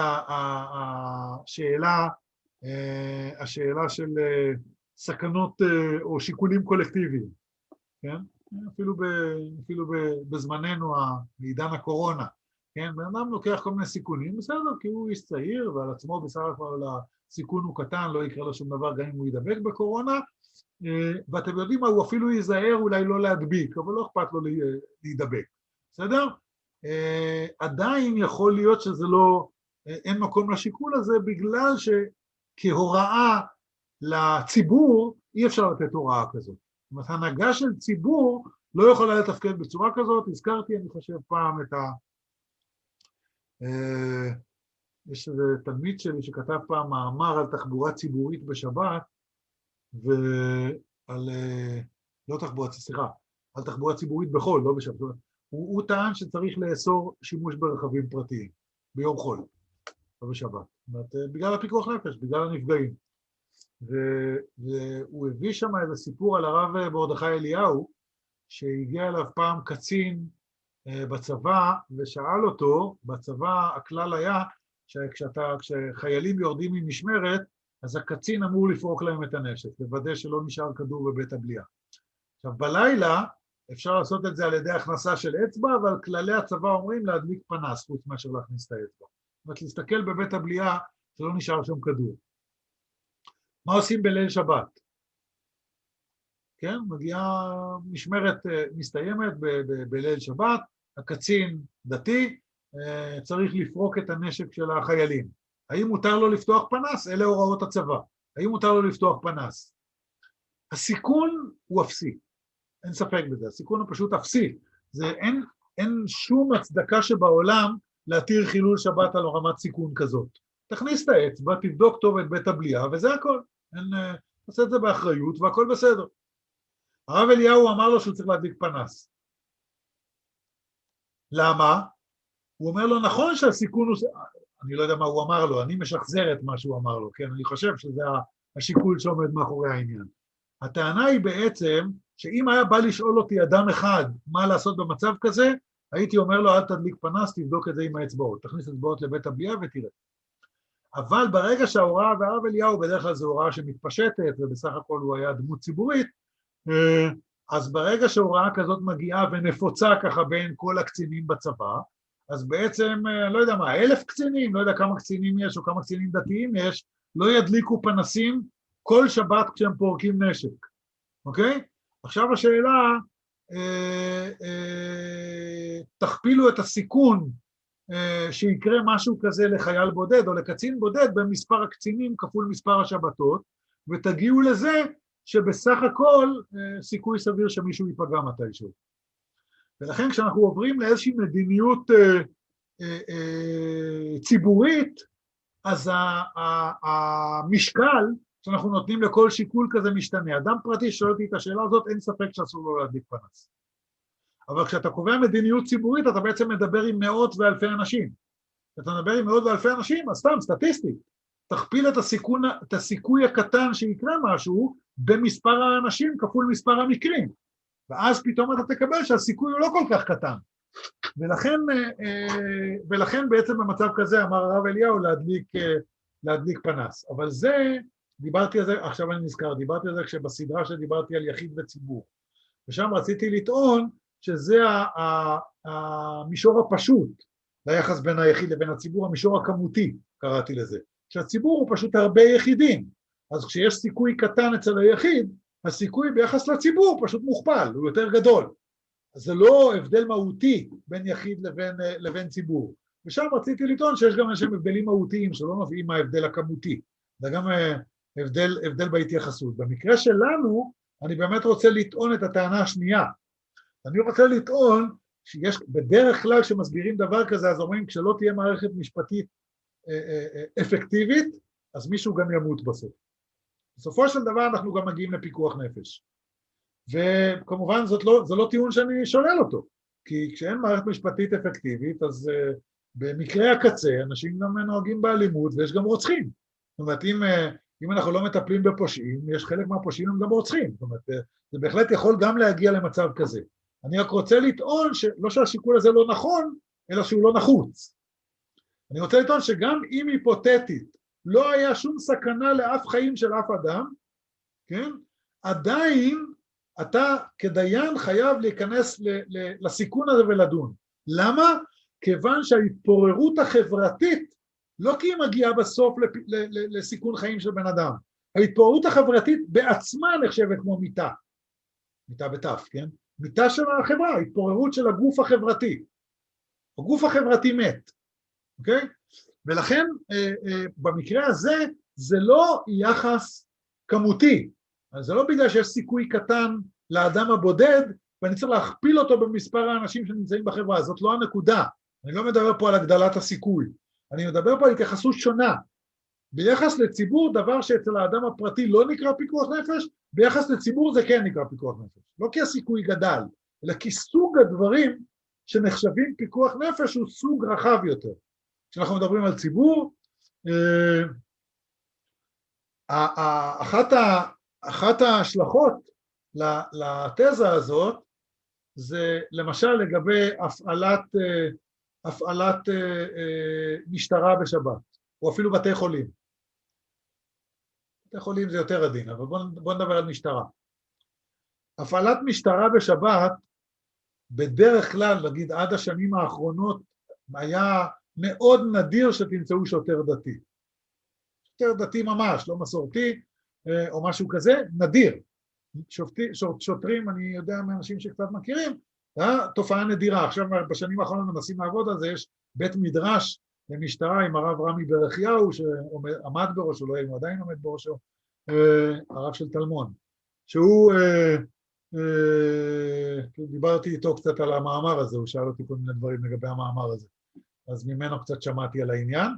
[SPEAKER 1] השאלה של סכנות או שיקולים קולקטיביים, כן? אפילו בזמננו, בעידן הקורונה, כן? בן אדם לוקח כל מיני סיכונים, בסדר, כי הוא איש צעיר, ועל עצמו בסך הכל הסיכון הוא קטן, לא יקרה לו שום דבר גם אם הוא ידבק בקורונה, ואתם יודעים מה, הוא אפילו ייזהר אולי לא להדביק, אבל לא אכפת לו להידבק, בסדר? עדיין יכול להיות שזה לא, אין מקום לשיקול הזה, בגלל שכהוראה לציבור אי אפשר לתת הוראה כזאת. זאת אומרת, הנהגה של ציבור לא יכולה לתפקד בצורה כזאת. הזכרתי, אני חושב פעם יש איזה תלמיד שלי שכתב פעם מאמר על תחבורה ציבורית בשבת, ועל, לא תחבורה, סליחה, על תחבורה ציבורית בחול, לא בשבת. הוא טען שצריך לאסור שימוש ברכבים פרטיים, ביום חול, לא בשבת. זאת אומרת, בגלל הפיקוח נפש, בגלל הנפגעים. והוא הביא שם איזה סיפור על הרב מרדכי אליהו, שהגיע אליו פעם קצין בצבא, ושאל אותו, בצבא הכלל היה, כשחיילים יורדים ממשמרת, אז הקצין אמור לפרוק להם את הנשק, לוודא שלא נשאר כדור בבית הבליעה. עכשיו, בלילה אפשר לעשות את זה על ידי הכנסה של אצבע, אבל כללי הצבא אומרים להדליק פנס, חוץ מאשר להכניס את האצבע. זאת אומרת, להסתכל בבית הבליעה, שלא נשאר שם כדור. מה עושים בליל שבת? כן, מגיעה משמרת מסתיימת בליל שבת, הקצין דתי, צריך לפרוק את הנשק של החיילים. האם מותר לו לפתוח פנס? אלה הוראות הצבא. האם מותר לו לפתוח פנס? הסיכון הוא אפסי, אין ספק בזה, הסיכון הוא פשוט אפסי. אין שום הצדקה שבעולם להתיר חילול שבת על רמת סיכון כזאת. תכניס את האצבע, תבדוק טוב את בית הבליעה, וזה הכל. תעשה את זה באחריות, והכל בסדר. הרב אליהו אמר לו שהוא צריך להדליק פנס. למה? הוא אומר לו, נכון שהסיכון הוא... אני לא יודע מה הוא אמר לו, אני משחזר את מה שהוא אמר לו, כן? אני חושב שזה השיקול שעומד מאחורי העניין. הטענה היא בעצם, שאם היה בא לשאול אותי אדם אחד מה לעשות במצב כזה, הייתי אומר לו, אל תדליק פנס, תבדוק את זה עם האצבעות, תכניס אצבעות לבית הבליעה ותראה. אבל ברגע שההוראה, והרב אליהו בדרך כלל זו הוראה שמתפשטת, ובסך הכל הוא היה דמות ציבורית, אז ברגע שההוראה כזאת מגיעה ונפוצה ככה בין כל הקצינים בצבא, אז בעצם, לא יודע מה, 1,000 קצינים, לא יודע כמה קצינים יש או כמה קצינים דתיים יש, לא ידליקו פנסים כל שבת כשהם פורקים נשק, אוקיי? עכשיו השאלה, תכפילו את הסיכון שיקרה משהו כזה לחייל בודד או לקצין בודד במספר הקצינים כפול מספר השבתות, ותגיעו לזה שבסך הכל סיכוי סביר שמישהו ייפגע מתישהו. ולכן כשאנחנו עוברים לאיזושהי מדיניות ציבורית, אז המשקל שאנחנו נותנים לכל שיקול כזה משתנה. אדם פרטי שואל אותי את השאלה הזאת, אין ספק שאסור לו להדליק פנס. אבל כשאתה קובע מדיניות ציבורית, אתה בעצם מדבר עם מאות ואלפי אנשים. אתה מדבר עם מאות ואלפי אנשים, אז סתם, סטטיסטית. תכפיל את הסיכוי הקטן שיקרה משהו במספר האנשים כפול מספר המקרים. ואז פתאום אתה תקבל שהסיכוי הוא לא כל כך קטן. ולכן בעצם במצב כזה אמר הרב אליהו להדליק פנס. אבל זה, דיברתי על זה, עכשיו אני נזכר, דיברתי על זה כשבסדרה שדיברתי על יחיד וציבור. ושם רציתי לטעון שזה המישור הפשוט, ליחס בין היחיד לבין הציבור, המישור הכמותי, קראתי לזה. שהציבור הוא פשוט הרבה יחידים. אז כשיש סיכוי קטן אצל היחיד, הסיכוי ביחס לציבור פשוט מוכפל, הוא יותר גדול. אז זה לא הבדל מהותי בין יחיד לבין ציבור. ושם רציתי לטעון שיש גם איזשהם הבדלים מהותיים, שלא נובעים מההבדל הכמותי. זה גם הבדל בהתייחסות. במקרה שלנו, אני באמת רוצה לטעון את הטענה השנייה. אני רוצה לטעון שיש בדרך כלל שמסבירים דבר כזה, אז אומרים, כשלא תהיה מערכת משפטית אפקטיבית, אז מישהו גם ימות בסוף. בסופו של דבר אנחנו גם מגיעים לפיקוח נפש. וכמובן זה לא טיעון שאני שולל אותו, כי כשאין מערכת משפטית אפקטיבית, אז במקרה הקצה אנשים גם נוהגים באלימות ויש גם רוצחים. זאת אומרת, אם אנחנו לא מטפלים בפושעים, יש חלק מהפושעים הם גם רוצחים. זאת אומרת, זה בהחלט יכול גם להגיע למצב כזה. אני רק רוצה לטעון לא שהשיקול הזה לא נכון, אלא שהוא לא נחוץ. אני רוצה לטעון שגם אם היפותטית לא היה שום סכנה לאף חיים של אף אדם, כן? עדיין אתה כדיין חייב להיכנס לסיכון הזה ולדון. למה? כיוון שההתפוררות החברתית, לא כי היא מגיעה בסוף לסיכון חיים של בן אדם, ההתפוררות החברתית בעצמה נחשבת כמו מיטה, מיטה בתף, כן? מיטה של החברה, התפוררות של הגוף החברתי. הגוף החברתי מת, אוקיי? ולכן במקרה הזה זה לא יחס כמותי, זה לא בגלל שיש סיכוי קטן לאדם הבודד ואני צריך להכפיל אותו במספר האנשים שנמצאים בחברה, זאת לא הנקודה. אני לא מדבר פה על הגדלת הסיכוי, אני מדבר פה על התייחסות שונה. ביחס לציבור, דבר שאצל האדם הפרטי לא נקרא פיקוח נפש, ביחס לציבור זה כן נקרא פיקוח נפש. לא כי הסיכוי גדל, אלא כי סוג הדברים שנחשבים פיקוח נפש הוא סוג רחב יותר. כשאנחנו מדברים על ציבור, אחת ההשלכות לתזה הזאת, זה למשל לגבי הפעלת משטרה בשבת, או אפילו בתי חולים. בתי חולים זה יותר עדין, אבל בואו נדבר על משטרה. הפעלת משטרה בשבת, בדרך כלל, נגיד עד השנים האחרונות, היה מאוד נדיר שתמצאו שוטר דתי. שוטר דתי ממש, לא מסורתי, או משהו כזה, נדיר. שוטרים, אני יודע מאנשים שקצת מכירים, תופעה נדירה. עכשיו בשנים האחרונות מנסים לעבוד על זה, יש בית מדרש למשטרה עם הרב רמי ברכיהו, שעמד בראשו, לא הוא עדיין עומד בראשו, הרב של תלמון, שהוא, דיברתי איתו קצת על המאמר הזה, הוא שאל אותי כל מיני דברים לגבי המאמר הזה, אז ממנו קצת שמעתי על העניין,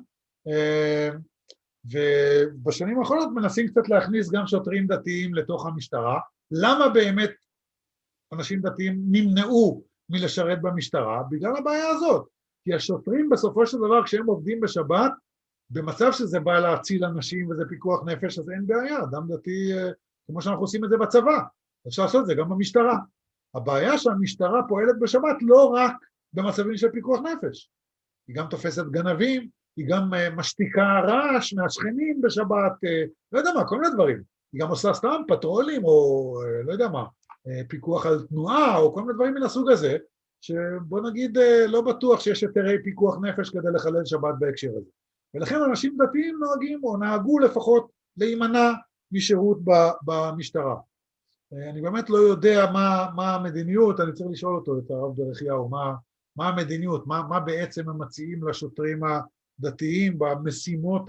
[SPEAKER 1] ובשנים האחרונות מנסים קצת להכניס גם שוטרים דתיים לתוך המשטרה. למה באמת אנשים דתיים נמנעו מלשרת במשטרה? בגלל הבעיה הזאת. כי השוטרים בסופו של דבר, כשהם עובדים בשבת, במצב שזה בא להציל אנשים וזה פיקוח נפש, אז אין בעיה. אדם דתי, כמו שאנחנו עושים את זה בצבא, אפשר לעשות את זה גם במשטרה. הבעיה שהמשטרה פועלת בשבת לא רק במצבים של פיקוח נפש. היא גם תופסת גנבים, היא גם משתיקה רעש מהשכנים בשבת, לא יודע מה, כל מיני דברים. היא גם עושה סתם פטרולים, או לא יודע מה, פיקוח על תנועה, או כל מיני דברים מן הסוג הזה, שבוא נגיד לא בטוח שיש היתרי פיקוח נפש כדי לחלל שבת בהקשר הזה. ולכן אנשים דתיים נוהגים, או נהגו לפחות, להימנע משירות במשטרה. אני באמת לא יודע מה המדיניות, אני צריך לשאול אותו, את הרב ברכיהו, מה המדיניות, מה בעצם הם מציעים לשוטרים הדתיים במשימות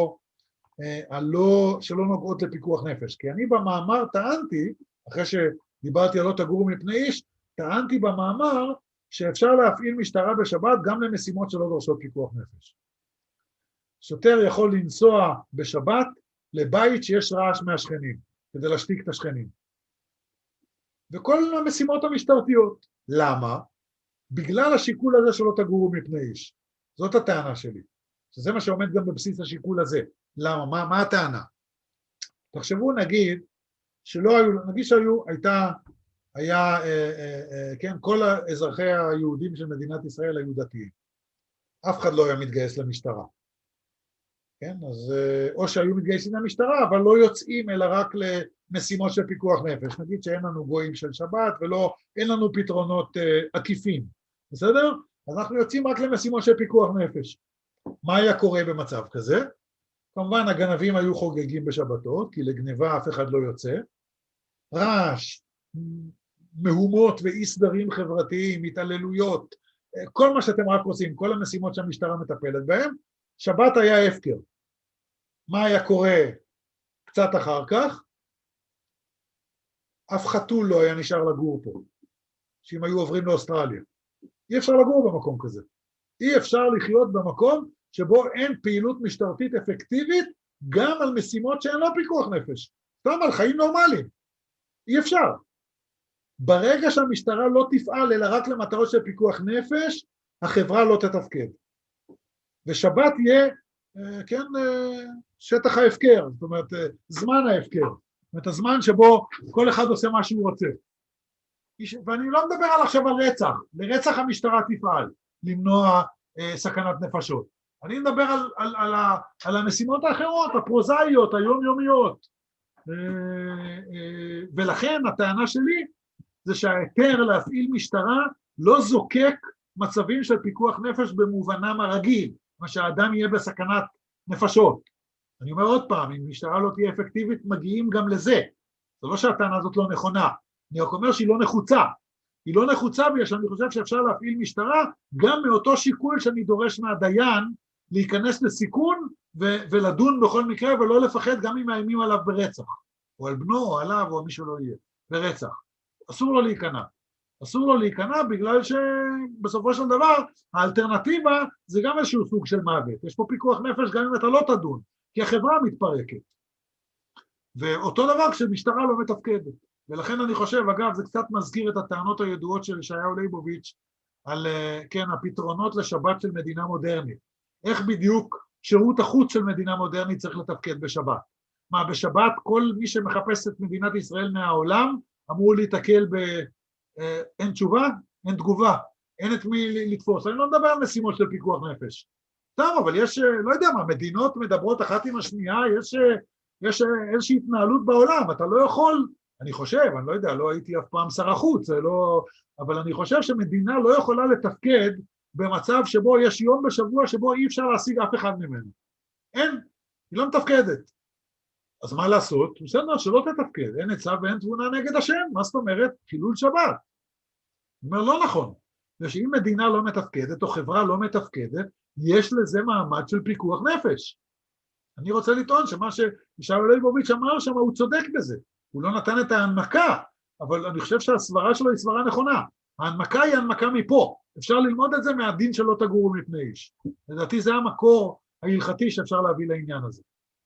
[SPEAKER 1] שלא נוגעות לפיקוח נפש. כי אני במאמר טענתי, אחרי שדיברתי על לא תגורו מפני איש, טענתי במאמר שאפשר להפעיל משטרה בשבת גם למשימות שלא דורשות פיקוח נפש. שוטר יכול לנסוע בשבת לבית שיש רעש מהשכנים, כדי להשתיק את השכנים. וכל המשימות המשטרתיות. למה? בגלל השיקול הזה שלא תגורו מפני איש. זאת הטענה שלי. שזה מה שעומד גם בבסיס השיקול הזה. למה? מה הטענה? תחשבו נגיד, כן, כל האזרחי היהודים של מדינת ישראל היו דתיים. אף אחד לא היה מתגייס למשטרה. כן, אז או שהיו מתגייסים למשטרה, אבל לא יוצאים אלא רק למשימות של פיקוח נפש. נגיד שאין לנו גויים של שבת אין לנו פתרונות עקיפים. בסדר? אז אנחנו יוצאים רק למשימות של פיקוח נפש. מה היה קורה במצב כזה? כמובן הגנבים היו חוגגים בשבתות, כי לגניבה אף אחד לא יוצא. רעש, מהומות ואי סדרים חברתיים, התעללויות, כל מה שאתם רק עושים, כל המשימות שהמשטרה מטפלת בהן, שבת היה הפקר. מה היה קורה קצת אחר כך? אף חתול לא היה נשאר לגור פה, שאם היו עוברים לאוסטרליה. אי אפשר לגור במקום כזה. אי אפשר לחיות במקום שבו אין פעילות משטרתית אפקטיבית, גם על משימות שהן לא פיקוח נפש. סתם על חיים נורמליים. אי אפשר. ברגע שהמשטרה לא תפעל אלא רק למטרות של פיקוח נפש, החברה לא תתפקד. ושבת יהיה, כן, שטח ההפקר, זאת אומרת, זמן ההפקר. זאת אומרת, הזמן שבו כל אחד עושה מה שהוא רוצה. ואני לא מדבר עכשיו על רצח, לרצח המשטרה תפעל, למנוע סכנת נפשות. אני מדבר על המשימות האחרות, הפרוזאיות, היומיומיות. ולכן הטענה שלי זה שההיתר להפעיל משטרה לא זוקק מצבים של פיקוח נפש במובנם הרגיל, מה שהאדם יהיה בסכנת נפשות. אני אומר עוד פעם, אם משטרה לא תהיה אפקטיבית, מגיעים גם לזה. זה לא שהטענה הזאת לא נכונה, אני רק אומר שהיא לא נחוצה. היא לא נחוצה בגלל שאני חושב שאפשר להפעיל משטרה גם מאותו שיקול שאני דורש מהדיין להיכנס לסיכון ולדון בכל מקרה ולא לפחד גם אם מאיימים עליו ברצח, או על בנו או עליו או מי שלא יהיה, ברצח. אסור לו להיכנע. אסור לו להיכנע בגלל שבסופו של דבר האלטרנטיבה זה גם איזשהו סוג של מוות. יש פה פיקוח נפש גם אם אתה לא תדון, כי החברה מתפרקת. ואותו דבר כשמשטרה לא מתפקדת. ולכן אני חושב, אגב, זה קצת מזכיר את הטענות הידועות של ישעיהו ליבוביץ' על, כן, הפתרונות לשבת של מדינה מודרנית. איך בדיוק שירות החוץ של מדינה מודרנית צריך לתפקד בשבת? מה, בשבת כל מי שמחפש את מדינת ישראל מהעולם אמור להתקל אין תשובה, אין תגובה, אין את מי לתפוס. אני לא מדבר על משימות של פיקוח נפש. טוב, אבל יש, לא יודע מה, מדינות מדברות אחת עם השנייה, יש איזושהי התנהלות בעולם, אתה לא יכול, אני חושב, אני לא יודע, לא הייתי אף פעם שר החוץ, לא, אבל אני חושב שמדינה לא יכולה לתפקד במצב שבו יש יום בשבוע שבו אי אפשר להשיג אף אחד ממנו. אין, היא לא מתפקדת. אז מה לעשות? בסדר, שלא תתפקד, אין עצה ואין תבונה נגד השם, מה זאת אומרת? חילול שבת. הוא אומר, לא נכון. שאם מדינה לא מתפקדת או חברה לא מתפקדת, יש לזה מעמד של פיקוח נפש. אני רוצה לטעון שמה שישעיהו ליבוביץ' אמר שם, הוא צודק בזה. הוא לא נתן את ההנמקה, אבל אני חושב שהסברה שלו היא סברה נכונה. ההנמקה היא הנמקה מפה. אפשר ללמוד את זה מהדין שלא תגורו מפני איש. לדעתי זה המקור ההלכתי שאפשר להביא לעניין הזה.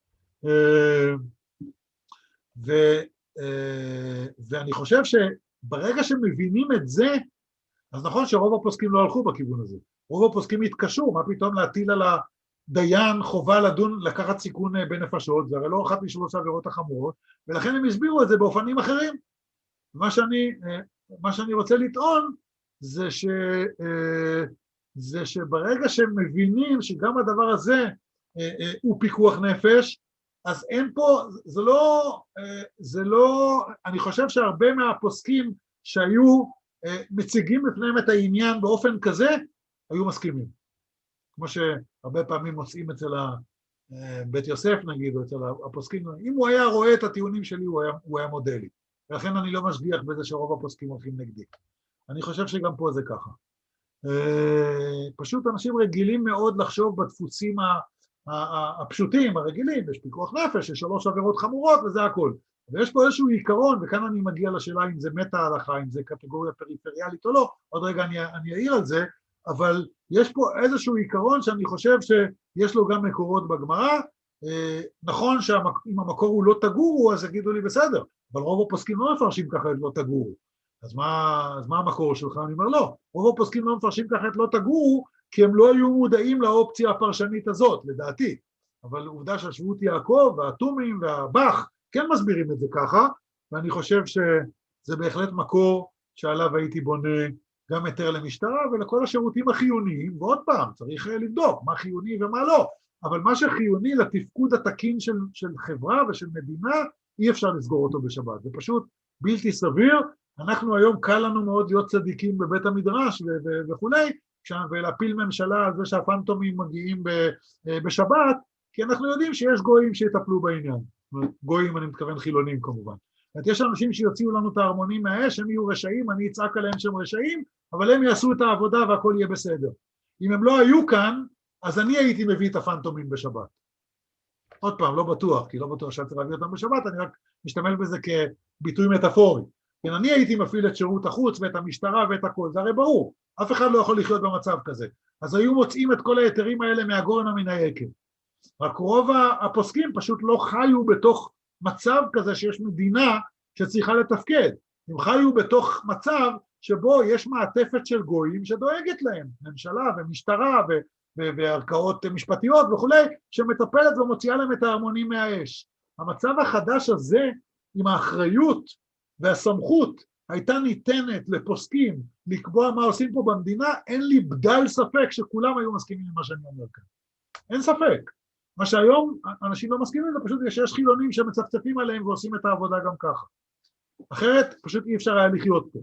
[SPEAKER 1] ואני חושב שברגע שמבינים את זה, אז נכון שרוב הפוסקים לא הלכו בכיוון הזה. רוב הפוסקים התקשו, מה פתאום להטיל על הדיין חובה לדון, לקחת סיכון בנפשות, זה הרי לא אחת משלוש העבירות החמורות, ולכן הם הסבירו את זה באופנים אחרים. מה שאני רוצה לטעון זה שברגע שהם מבינים שגם הדבר הזה הוא פיקוח נפש, אז אין פה, זה לא, אני חושב שהרבה מהפוסקים שהיו מציגים בפניהם את העניין באופן כזה, היו מסכימים. כמו שהרבה פעמים מוצאים אצל בית יוסף נגיד, או אצל הפוסקים, אם הוא היה רואה את הטיעונים שלי, הוא היה מודלי. ולכן אני לא משגיח בזה שרוב הפוסקים הולכים נגדי. אני חושב שגם פה זה ככה. פשוט אנשים רגילים מאוד לחשוב בדפוסים הפשוטים, הרגילים, יש פיקוח נפש, יש 3 עבירות חמורות וזה הכל. ויש פה איזשהו עיקרון, וכאן אני מגיע לשאלה אם זה מטה ההלכה, אם זה קטגוריה פריפריאלית או לא, עוד רגע אני אעיר על זה, אבל יש פה איזשהו עיקרון שאני חושב שיש לו גם מקורות בגמרא, נכון שאם המקור הוא לא תגורו, אז יגידו לי בסדר, אבל רוב הפוסקים לא מפרשים ככה את לא תגורו. אז מה המקור שלך? אני אומר לא, רוב הפוסקים לא מפרשים ככה את לא תגורו, כי הם לא היו מודעים לאופציה הפרשנית הזאת, לדעתי. אבל עובדה שהשבות יעקב והתומים והבח כן מסבירים את זה ככה, ואני חושב שזה בהחלט מקור שעליו הייתי בונה גם היתר למשטרה ולכל השירותים החיוניים, ועוד פעם, צריך לבדוק מה חיוני ומה לא, אבל מה שחיוני לתפקוד התקין של חברה ושל מדינה, אי אפשר לסגור אותו בשבת, זה פשוט בלתי סביר. אנחנו היום קל לנו מאוד להיות צדיקים בבית המדרש וכולי, ולהפיל ממשלה על זה שהפנטומים מגיעים בשבת, כי אנחנו יודעים שיש גויים שיטפלו בעניין. גויים, אני מתכוון חילונים כמובן. יש אנשים שיוציאו לנו את ההרמונים מהאש, הם יהיו רשעים, אני אצעק עליהם שהם רשעים, אבל הם יעשו את העבודה והכל יהיה בסדר. אם הם לא היו כאן, אז אני הייתי מביא את הפנטומים בשבת. עוד פעם, לא בטוח, כי לא בטוח שאני צריך להביא אותם בשבת, אני רק משתמש בזה כביטוי מטאפורי. כן, אני הייתי מפעיל את שירות החוץ ואת המשטרה ואת הכל, זה הרי ברור, אף אחד לא יכול לחיות במצב כזה. אז היו מוצאים את כל היתרים האלה מהגורן מן היקב. רק רוב הפוסקים פשוט לא חיו בתוך מצב כזה שיש מדינה שצריכה לתפקד. הם חיו בתוך מצב שבו יש מעטפת של גויים שדואגת להם, ממשלה ומשטרה וערכאות משפטיות וכולי, שמטפלת ומוציאה להם את ההרמונים מהאש. המצב החדש הזה, עם האחריות והסמכות, הייתה ניתנת לפוסקים לקבוע מה עושים פה במדינה, אין לי בדל ספק שכולם היו מסכימים עם מה שאני אומר כאן. אין ספק. מה שהיום אנשים לא מסכימים, זה פשוט שיש חילונים שמצפצפים עליהם ועושים את העבודה גם ככה. אחרת פשוט אי אפשר היה לחיות פה.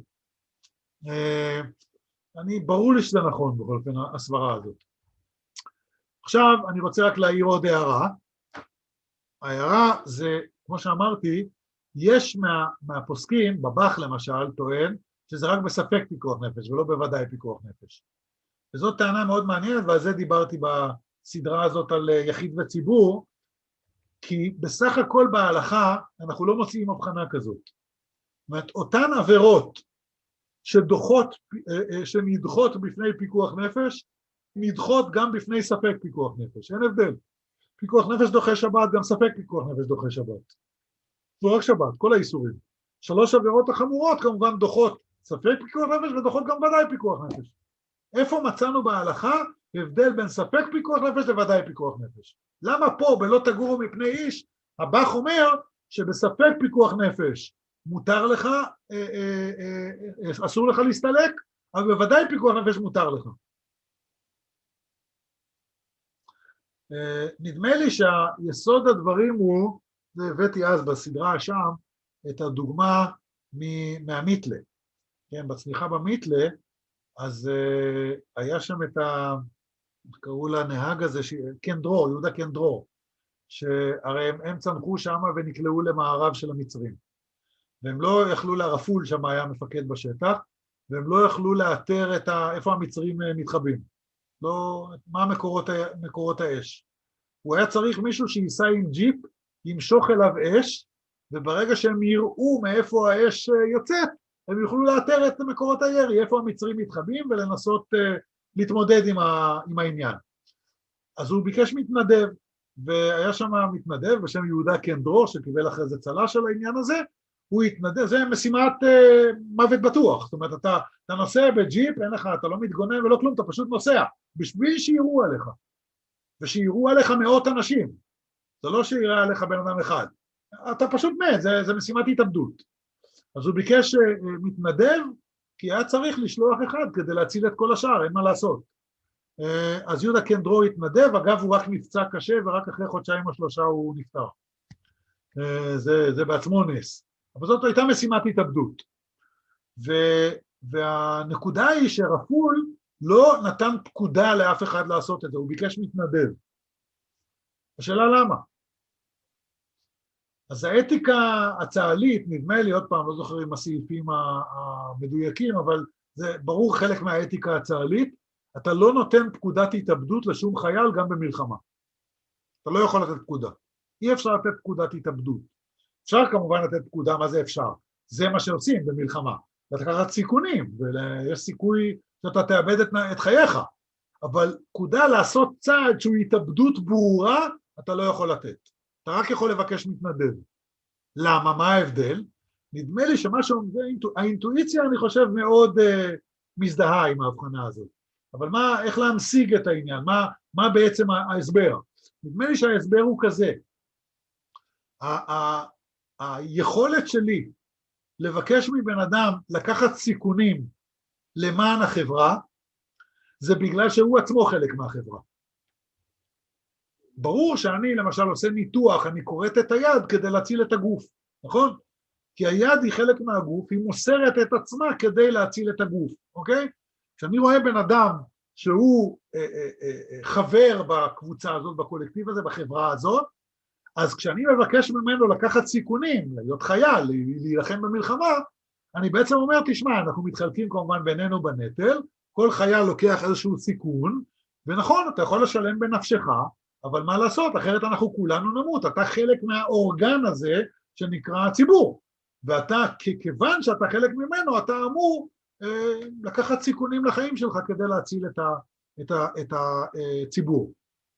[SPEAKER 1] ברור לי שזה נכון בכל אופן הסברה הזאת. עכשיו אני רוצה רק להעיר עוד הערה. ההערה זה, כמו שאמרתי, יש מהפוסקים, בבח למשל, טוען שזה רק בספק פיקוח נפש ולא בוודאי פיקוח נפש. וזאת טענה מאוד מעניינת, ועל זה דיברתי בסדרה הזאת על יחיד וציבור, כי בסך הכל בהלכה אנחנו לא מוצאים הבחנה כזאת. זאת אומרת, אותן עבירות שנדחות בפני פיקוח נפש, נדחות גם בפני ספק פיקוח נפש, אין הבדל. פיקוח נפש דוחה שבת, גם ספק פיקוח נפש דוחה שבת. לא רק שבת, כל האיסורים. 3 עבירות החמורות כמובן דוחות ספק פיקוח נפש ודוחות גם ודאי פיקוח נפש. איפה מצאנו בהלכה הבדל בין ספק פיקוח נפש לוודאי פיקוח נפש? למה פה בלא תגורו מפני איש, הבח אומר שבספק פיקוח נפש מותר לך, אסור לך להסתלק, אבל בוודאי פיקוח נפש מותר לך. נדמה לי שהיסוד הדברים הוא, והבאתי אז בסדרה שם, את הדוגמה מהמיתלה. כן, בצניחה במיתלה, אז היה שם את קראו לנהג הזה, קנדרור, יהודה קנדרור. שהרי הם צנחו שם ונקלעו למערב של המצרים, והם לא יכלו לרפול, שם היה מפקד בשטח, והם לא יכלו לאתר איפה המצרים מתחבאים, לא, מה מקורות האש. הוא היה צריך מישהו שייסע עם ג'יפ, ימשוך אליו אש, וברגע שהם יראו מאיפה האש יוצאת, הם יוכלו לאתר את מקורות הירי, איפה המצרים מתחבאים, ולנסות להתמודד עם העניין. אז הוא ביקש מתנדב, והיה שם מתנדב בשם יהודה קנדרו, שקיבל אחרי זה צל"ש על העניין הזה, הוא התנדב, זה משימת מוות בטוח, זאת אומרת, אתה נוסע בג'יפ, אין לך, אתה לא מתגונן ולא כלום, אתה פשוט נוסע, בשביל שיראו עליך, ושיראו עליך מאות אנשים, זה לא שיראה עליך בן אדם אחד, אתה פשוט מת, זה משימת התאבדות. אז הוא ביקש מתנדב, כי היה צריך לשלוח אחד כדי להציל את כל השאר, אין מה לעשות. אז יהודה קנדרו התנדב, אגב הוא רק נפצע קשה, ורק אחרי חודשיים או שלושה הוא נפטר. זה בעצמו נס. אבל זאת הייתה משימת התאבדות. והנקודה היא שרפול לא נתן פקודה לאף אחד לעשות את זה, הוא ביקש מתנדב. השאלה למה? אז האתיקה הצה"לית, נדמה לי עוד פעם, לא זוכר עם הסעיפים המדויקים, אבל זה ברור חלק מהאתיקה הצה"לית, אתה לא נותן פקודת התאבדות לשום חייל גם במלחמה. אתה לא יכול לתת פקודה. אי אפשר לתת פקודת התאבדות. אפשר כמובן לתת פקודה, מה זה אפשר? זה מה שעושים במלחמה. לקחת סיכונים, ויש סיכוי שאתה תאבד את חייך, אבל פקודה לעשות צעד שהוא התאבדות ברורה, אתה לא יכול לתת. אתה רק יכול לבקש מתנדב. למה? מה ההבדל? נדמה לי האינטואיציה אני חושב מאוד מזדהה עם ההבחנה הזאת. אבל איך להמשיג את העניין? מה בעצם ההסבר? נדמה לי שההסבר הוא כזה. היכולת שלי לבקש מבן אדם לקחת סיכונים למען החברה, זה בגלל שהוא עצמו חלק מהחברה. ברור שאני למשל עושה ניתוח, אני קוראת את היד כדי להציל את הגוף, נכון? כי היד היא חלק מהגוף, היא מוסרת את עצמה כדי להציל את הגוף, אוקיי? כשאני רואה בן אדם שהוא חבר בקבוצה הזאת, בקולקטיב הזה, בחברה הזאת, אז כשאני מבקש ממנו לקחת סיכונים, להיות חייל, להילחם במלחמה, אני בעצם אומר, תשמע, אנחנו מתחלקים כמובן בינינו בנטל, כל חייל לוקח איזשהו סיכון, ונכון, אתה יכול לשלם בנפשך, אבל מה לעשות, אחרת אנחנו כולנו נמות, אתה חלק מהאורגן הזה שנקרא ציבור, ואתה, כיוון שאתה חלק ממנו, אתה אמור לקחת סיכונים לחיים שלך כדי להציל את הציבור.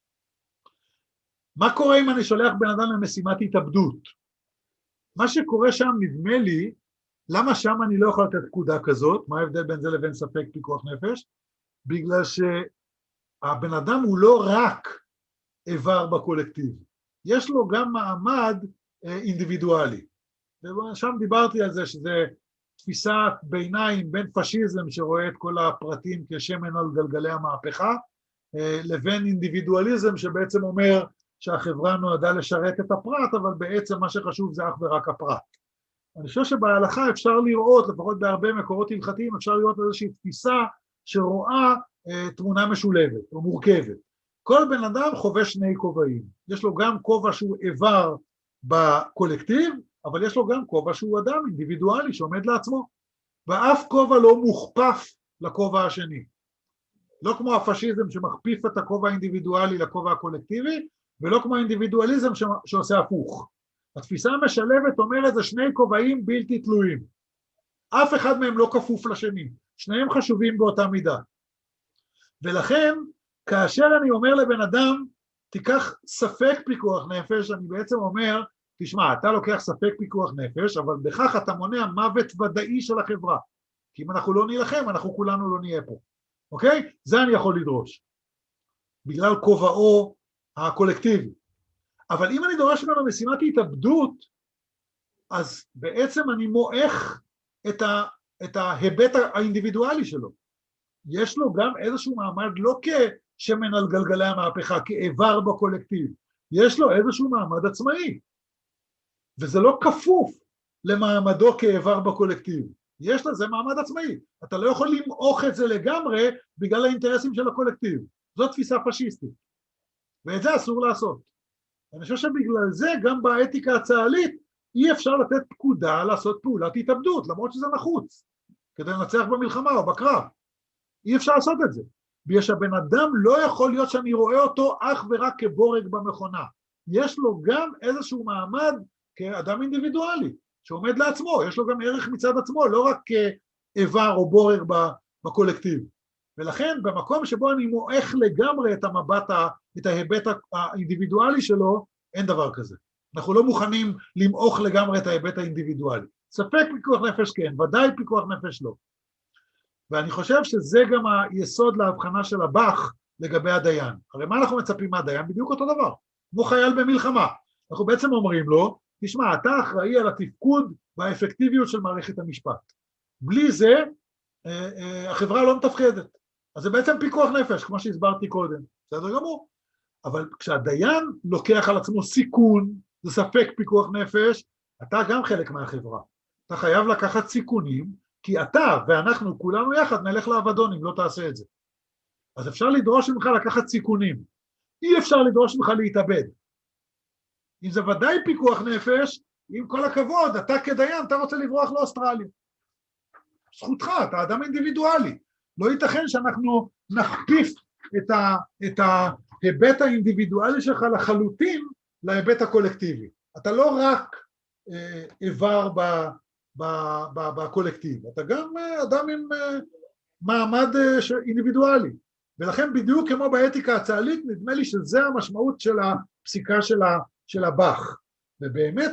[SPEAKER 1] מה קורה אם אני שולח בן אדם למשימת התאבדות? מה שקורה שם נדמה לי, למה שם אני לא יכול לתת פקודה כזאת? מה ההבדל בין זה לבין ספק פיקוח נפש? בגלל שהבן אדם הוא לא רק איבר בקולקטיב, יש לו גם מעמד אינדיבידואלי. ושם דיברתי על זה שזה תפיסת ביניים בין פשיזם שרואה את כל הפרטים כשמן על גלגלי המהפכה, לבין אינדיבידואליזם שבעצם אומר שהחברה נועדה לשרת את הפרט, אבל בעצם מה שחשוב זה אך ורק הפרט. אני חושב שבהלכה אפשר לראות, לפחות בהרבה מקורות הלכתיים, אפשר לראות איזושהי תפיסה שרואה תמונה משולבת או מורכבת. כל בן אדם חווה שני כובעים. יש לו גם כובע שהוא איבר בקולקטיב, אבל יש לו גם כובע שהוא אדם אינדיבידואלי שעומד לעצמו. ואף כובע לא מוכפף לכובע השני. לא כמו הפשיזם שמכפיף את הכובע האינדיבידואלי לכובע הקולקטיבי, ולא כמו האינדיבידואליזם שעושה הפוך. התפיסה המשלבת אומרת זה שני כובעים בלתי תלויים. אף אחד מהם לא כפוף לשני. שניהם חשובים באותה מידה. ולכן, כאשר אני אומר לבן אדם, תיקח ספק פיקוח נפש, אני בעצם אומר, תשמע, אתה לוקח ספק פיקוח נפש, אבל בכך אתה מונע מוות ודאי של החברה. כי אם אנחנו לא נילחם, אנחנו כולנו לא נהיה פה. אוקיי? זה אני יכול לדרוש. בגלל כובעו הקולקטיבי. אבל אם אני דורש ממנו משימת התאבדות, אז בעצם אני מועך את ההיבט האינדיבידואלי שלו. יש לו גם איזשהו מעמד לא כשמן על גלגלי המהפכה, כאיבר בקולקטיב. יש לו איזשהו מעמד עצמאי. וזה לא כפוף למעמדו כאיבר בקולקטיב. יש לזה מעמד עצמאי. אתה לא יכול למעוך את זה לגמרי בגלל האינטרסים של הקולקטיב. זו תפיסה פשיסטית. ואת זה אסור לעשות. אני חושב שבגלל זה גם באתיקה הצה"לית אי אפשר לתת פקודה לעשות פעולת התאבדות, למרות שזה נחוץ, כדי לנצח במלחמה או בקרב. אי אפשר לעשות את זה. בגלל שהבן אדם לא יכול להיות שאני רואה אותו אך ורק כבורג במכונה. יש לו גם איזשהו מעמד כאדם אינדיבידואלי, שעומד לעצמו, יש לו גם ערך מצד עצמו, לא רק כאיבר או בורג בקולקטיב. ולכן במקום שבו אני מועך לגמרי את המבט, את ההיבט האינדיבידואלי שלו, אין דבר כזה. אנחנו לא מוכנים למעוך לגמרי את ההיבט האינדיבידואלי. ספק פיקוח נפש כן, ודאי פיקוח נפש לא. ואני חושב שזה גם היסוד להבחנה של הבח לגבי הדיין. הרי מה אנחנו מצפים מהדיין? בדיוק אותו דבר, כמו חייל במלחמה. אנחנו בעצם אומרים לו, תשמע, אתה אחראי על התפקוד והאפקטיביות של מערכת המשפט. בלי זה, החברה לא מתפקדת. אז זה בעצם פיקוח נפש, כמו שהסברתי קודם. בסדר גמור. אבל כשהדיין לוקח על עצמו סיכון, זה ספק פיקוח נפש, אתה גם חלק מהחברה. אתה חייב לקחת סיכונים, כי אתה ואנחנו כולנו יחד נלך לאבדון אם לא תעשה את זה. אז אפשר לדרוש ממך לקחת סיכונים. אי אפשר לדרוש ממך להתאבד. אם זה ודאי פיקוח נפש, עם כל הכבוד, אתה כדיין, אתה רוצה לברוח לאוסטרליה. זכותך, אתה אדם אינדיבידואלי. לא ייתכן שאנחנו נכפיף את ההיבט האינדיבידואלי שלך לחלוטין להיבט הקולקטיבי. אתה לא רק איבר בקולקטיב, אתה גם אדם עם מעמד אינדיבידואלי. ולכן בדיוק כמו באתיקה הצה"לית, נדמה לי שזה המשמעות של הפסיקה של הבח. ובאמת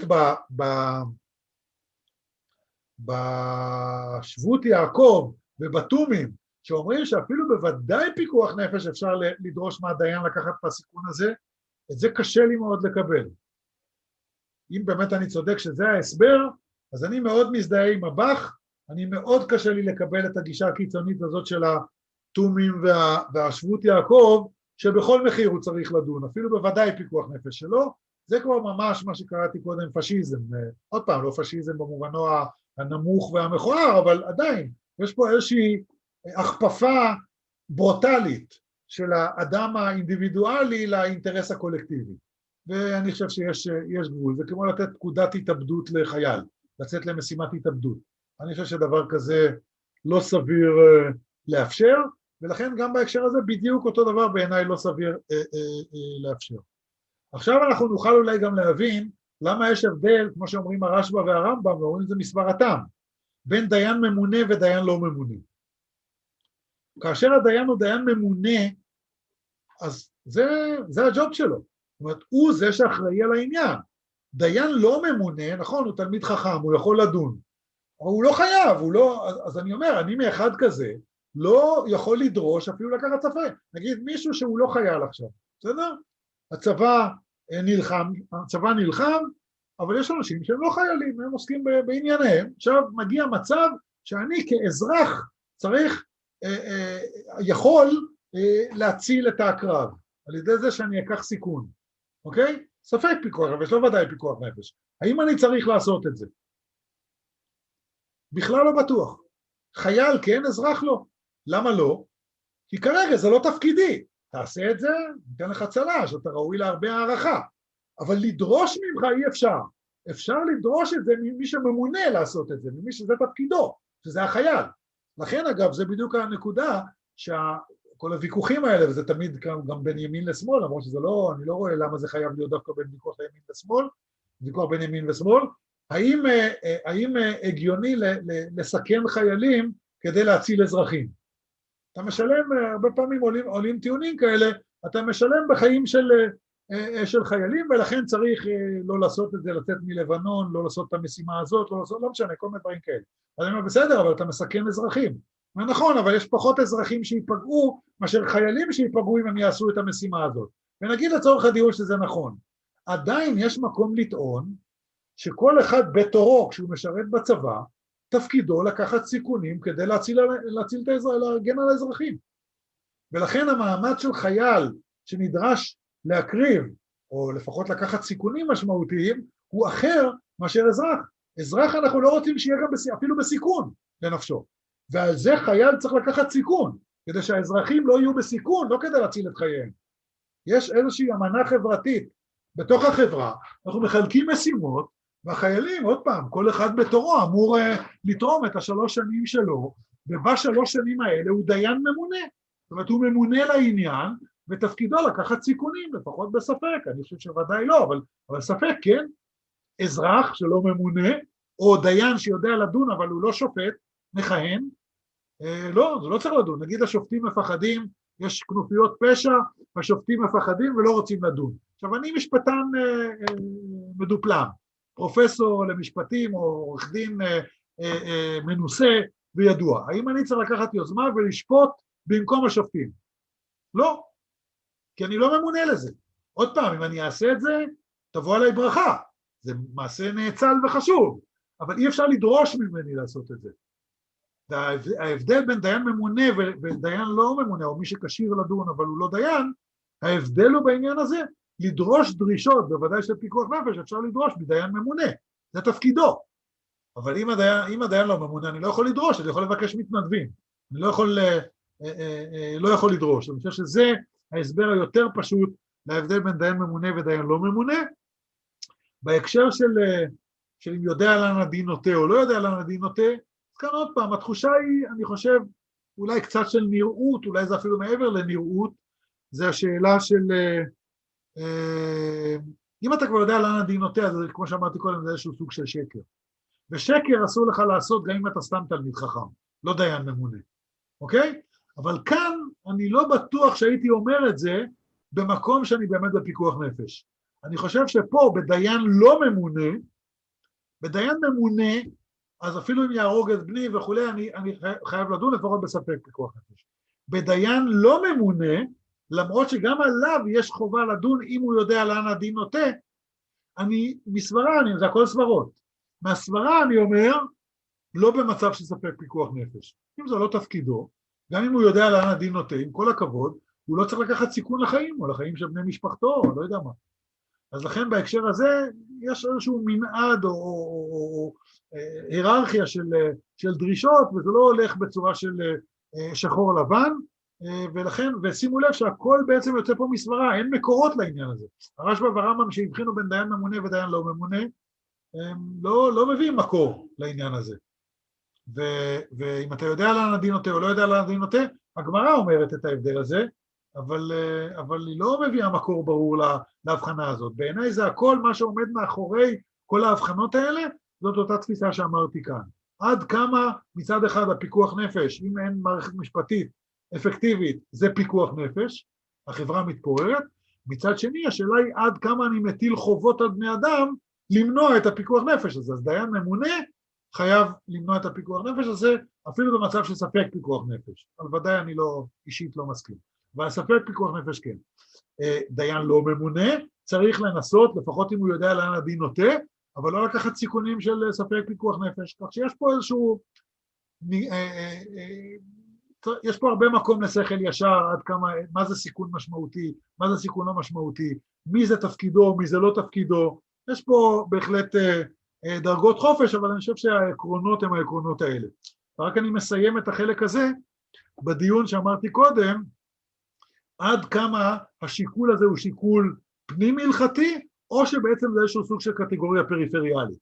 [SPEAKER 1] בשבות יעקב ובתומים, שאומרים שאפילו בוודאי פיקוח נפש אפשר לדרוש מהדיין לקחת את הסיכון הזה, את זה קשה לי מאוד לקבל. אם באמת אני צודק שזה ההסבר, אז אני מאוד מזדהה עם הבח, אני מאוד קשה לי לקבל את הגישה הקיצונית הזאת של התומים והשבות יעקב, שבכל מחיר הוא צריך לדון, אפילו בוודאי פיקוח נפש שלו, זה כבר ממש מה שקראתי קודם פשיזם, עוד פעם לא פשיזם במובנו הנמוך והמכוער, אבל עדיין יש פה איזושהי הכפפה ברוטלית של האדם האינדיבידואלי לאינטרס הקולקטיבי, ואני חושב שיש גבול, זה כמו לתת פקודת התאבדות לחייל, לצאת למשימת התאבדות, אני חושב שדבר כזה לא סביר לאפשר, ולכן גם בהקשר הזה בדיוק אותו דבר בעיניי לא סביר לאפשר. עכשיו אנחנו נוכל אולי גם להבין למה יש הבדל, כמו שאומרים הרשב"א והרמב"ם, ואומרים את זה מסברתם, בין דיין ממונה ודיין לא ממונה. כאשר הדיין הוא דיין ממונה, אז זה הג'וב שלו. זאת אומרת, הוא זה שאחראי על העניין. דיין לא ממונה, נכון, הוא תלמיד חכם, הוא יכול לדון, אבל הוא לא חייב, אז אני אומר, אני מאחד כזה, לא יכול לדרוש אפילו לקחת ספק. נגיד מישהו שהוא לא חייל עכשיו, בסדר? הצבא נלחם, אבל יש אנשים שהם לא חיילים, הם עוסקים בענייניהם. עכשיו מגיע מצב שאני כאזרח צריך, יכול להציל את הקרב, על ידי זה שאני אקח סיכון, אוקיי? ספק פיקוח נפש, לא ודאי פיקוח נפש. האם אני צריך לעשות את זה? בכלל לא בטוח. חייל כן, אזרח לא. למה לא? כי כרגע זה לא תפקידי. תעשה את זה, ניתן לך צל"ש, אתה ראוי להרבה הערכה. אבל לדרוש ממך אי אפשר. אפשר לדרוש את זה ממי שממונה לעשות את זה, ממי שזה תפקידו, שזה החייל. לכן אגב, זה בדיוק הנקודה שכל הוויכוחים האלה, וזה תמיד גם בין ימין לשמאל, למרות שזה לא, אני לא רואה למה זה חייב להיות דווקא בין ויכוח לימין לשמאל, ויכוח בין ימין ושמאל, האם הגיוני לסכן חיילים כדי להציל אזרחים? אתה משלם, הרבה פעמים עולים טיעונים כאלה, אתה משלם בחיים של חיילים, ולכן צריך לא לעשות את זה, לצאת מלבנון, לא לעשות את המשימה הזאת, לא משנה, כל מיני דברים כאלה. אז אני אומר, בסדר, אבל אתה מסכן אזרחים. נכון, אבל יש פחות אזרחים שיפגעו, מאשר חיילים שיפגעו אם הם יעשו את המשימה הזאת. ונגיד לצורך הדיון שזה נכון. עדיין יש מקום לטעון, שכל אחד בתורו, כשהוא משרת בצבא, תפקידו לקחת סיכונים כדי להגן על האזרחים. ולכן המעמד של חייל שנדרש להקריב, או לפחות לקחת סיכונים משמעותיים, הוא אחר מאשר אזרח. אזרח אנחנו לא רוצים שיהיה גם אפילו בסיכון לנפשו. ועל זה חייל צריך לקחת סיכון, כדי שהאזרחים לא יהיו בסיכון, לא כדי להציל את חייהם. יש איזושהי אמנה חברתית בתוך החברה, אנחנו מחלקים משימות, והחיילים, עוד פעם, כל אחד בתורו אמור לתרום את 3 שנים שלו, וב3 שנים האלה הוא דיין ממונה. זאת אומרת, הוא ממונה לעניין, ותפקידו לקחת סיכונים, לפחות בספק, אני חושב שוודאי לא, אבל ספק, כן? אזרח שלא ממונה, או דיין שיודע לדון, אבל הוא לא שופט, מכהן, לא, זה לא צריך לדון. נגיד השופטים מפחדים, יש כנופיות פשע, השופטים מפחדים ולא רוצים לדון. עכשיו, אני משפטן מדופלם, פרופסור למשפטים או עורך דין מנוסה וידוע. האם אני צריך לקחת יוזמה ולשפוט במקום השופטים? לא, כי אני לא ממונה לזה. עוד פעם, אם אני אעשה את זה, תבוא עליי ברכה. זה מעשה נאצל וחשוב, אבל אי אפשר לדרוש ממני לעשות את זה. ההבדל בין דיין ממונה ודיין לא ממונה, או מי שקשיר לדון אבל הוא לא דיין, ההבדל הוא בעניין הזה, לדרוש דרישות, בוודאי של פיקוח נפש, אפשר לדרוש מדיין ממונה, זה תפקידו. אבל אם הדיין לא ממונה, אני לא יכול לדרוש, אני יכול לבקש מתנדבים, אני לא יכול לדרוש. אני חושב שזה ההסבר היותר פשוט להבדל בין דיין ממונה ודיין לא ממונה. בהקשר של אם יודע לאן הדין נוטה או לא יודע לאן הדין נוטה, אז כאן עוד פעם, התחושה היא, אני חושב, אולי קצת של נראות, אולי זה אפילו מעבר לנראות, זה השאלה של, אם אתה כבר יודע לאן הדין נוטה, אז כמו שאמרתי קודם, זה איזשהו סוג של שקר. ושקר אסור לך לעשות גם אם אתה סתם תלמיד חכם, לא דיין ממונה, אוקיי? אבל כאן אני לא בטוח שהייתי אומר את זה במקום שאני באמת בפיקוח נפש. אני חושב שפה בדיין לא ממונה, בדיין ממונה, אז אפילו אם יהרוג את בני וכולי, אני חייב לדון לפחות בספק פיקוח נפש. בדיין לא ממונה, למרות שגם עליו יש חובה לדון אם הוא יודע לאן הדין נוטה, מסברה, זה הכל סברות. מהסברה אני אומר, לא במצב של ספק פיקוח נפש. אם זה לא תפקידו, גם אם הוא יודע לאן הדין נוטה, עם כל הכבוד, הוא לא צריך לקחת סיכון לחיים, או לחיים של בני משפחתו, או לא יודע מה. אז לכן בהקשר הזה, יש איזשהו מנעד או היררכיה של דרישות, וזה לא הולך בצורה של שחור לבן, ולכן, ושימו לב שהכל בעצם יוצא פה מסברה, אין מקורות לעניין הזה. הרשב"א והרמב"ם שהבחינו בין דיין ממונה ודיין לא ממונה, הם לא מביאים מקור לעניין הזה. ואם אתה יודע לאן הדין נוטה או לא יודע לאן הדין נוטה, הגמרא אומרת את ההבדל הזה, אבל היא לא מביאה מקור ברור להבחנה הזאת. בעיניי זה הכל מה שעומד מאחורי כל ההבחנות האלה, זאת אותה תפיסה שאמרתי כאן. עד כמה מצד אחד הפיקוח נפש, אם אין מערכת משפטית אפקטיבית, זה פיקוח נפש, החברה מתפוררת. מצד שני, השאלה היא עד כמה אני מטיל חובות על בני אדם למנוע את הפיקוח נפש הזה. אז דיין ממונה חייב למנוע את הפיקוח נפש הזה, אפילו במצב של ספק פיקוח נפש. אבל ודאי אני אישית לא מסכים. והספק פיקוח נפש כן. דיין לא ממונה, צריך לנסות, לפחות אם הוא יודע לאן הדין נוטה, אבל לא לקחת סיכונים של ספק פיקוח נפש. כך שיש פה איזשהו, יש פה הרבה מקום לשכל ישר, עד כמה, מה זה סיכון משמעותי, מה זה סיכון לא משמעותי, מי זה תפקידו, מי זה לא תפקידו. יש פה בהחלט דרגות חופש, אבל אני חושב שהעקרונות הם העקרונות האלה. רק אני מסיים את החלק הזה, בדיון שאמרתי קודם, עד כמה השיקול הזה הוא שיקול פנים הלכתי, או שבעצם זה איזשהו סוג של קטגוריה פריפריאלית.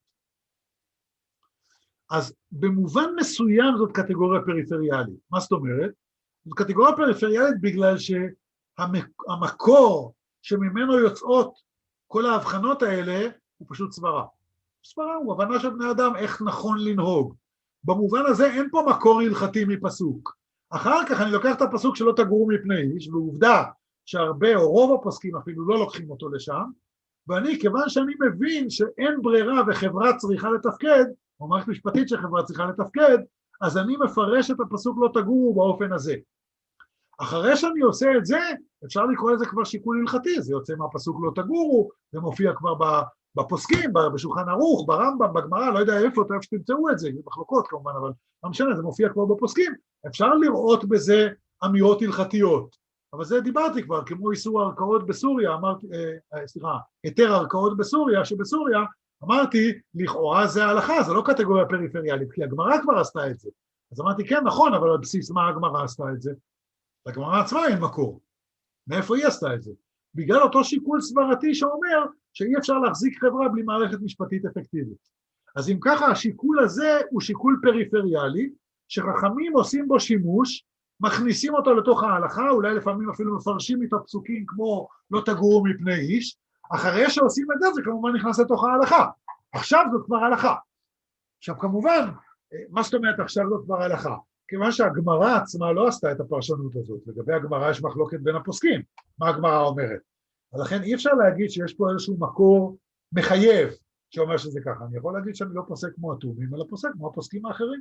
[SPEAKER 1] אז במובן מסוים זאת קטגוריה פריפריאלית. מה זאת אומרת? זאת קטגוריה פריפריאלית בגלל שהמקור שממנו יוצאות כל ההבחנות האלה הוא פשוט סברה. סברה הוא הבנה של בני אדם איך נכון לנהוג. במובן הזה אין פה מקור הלכתי מפסוק. אחר כך אני לוקח את הפסוק שלא תגורו מפני איש, ועובדה שהרבה או רוב הפוסקים אפילו לא לוקחים אותו לשם, ואני כיוון שאני מבין שאין ברירה וחברה צריכה לתפקד, או מערכת משפטית שחברה צריכה לתפקד, אז אני מפרש את הפסוק לא תגורו באופן הזה. אחרי שאני עושה את זה, אפשר לקרוא לזה כבר שיקול הלכתי, זה יוצא מהפסוק לא תגורו, זה מופיע כבר בפוסקים, בשולחן ערוך, ברמב"ם, בגמרא, לא יודע איפה שתמצאו את זה, מחלוקות כמובן, אבל לא משנה, זה מופיע כבר בפוסקים, אפשר לראות בזה אמירות הלכתיות, אבל זה דיברתי כבר, כמו איסור ערכאות בסוריה, היתר ערכאות בסוריה, שבסוריה, אמרתי, לכאורה זה ההלכה, זה לא קטגוריה פריפריאלית, כי הגמרא כבר עשתה את זה, אז אמרתי, כן, נכון, אבל על בסיס מה הגמרא עשתה את זה? לגמרא עצמה אין מקור, מאיפה היא עשתה את זה? בגלל אותו שיקול סברתי שאומר, שאי אפשר להחזיק חברה בלי מערכת משפטית אפקטיבית. אז אם ככה, השיקול הזה הוא שיקול פריפריאלי, שחכמים עושים בו שימוש, מכניסים אותו לתוך ההלכה, אולי לפעמים אפילו מפרשים את הפסוקים כמו לא תגורו מפני איש, אחרי שעושים את זה, זה כמובן נכנס לתוך ההלכה. עכשיו זאת כבר הלכה. עכשיו כמובן, מה זאת אומרת עכשיו זאת כבר הלכה? כיוון שהגמרא עצמה לא עשתה את הפרשנות הזאת, לגבי הגמרא יש מחלוקת בין הפוסקים, מה הגמרא אומרת. אז לכן אי אפשר להגיד שיש פה איזשהו מקור מחייב, שאומר שזה ככה. אני יכול להגיד שאני לא פוסק כמו הטובים, אלא פוסק כמו הפוסקים האחרים.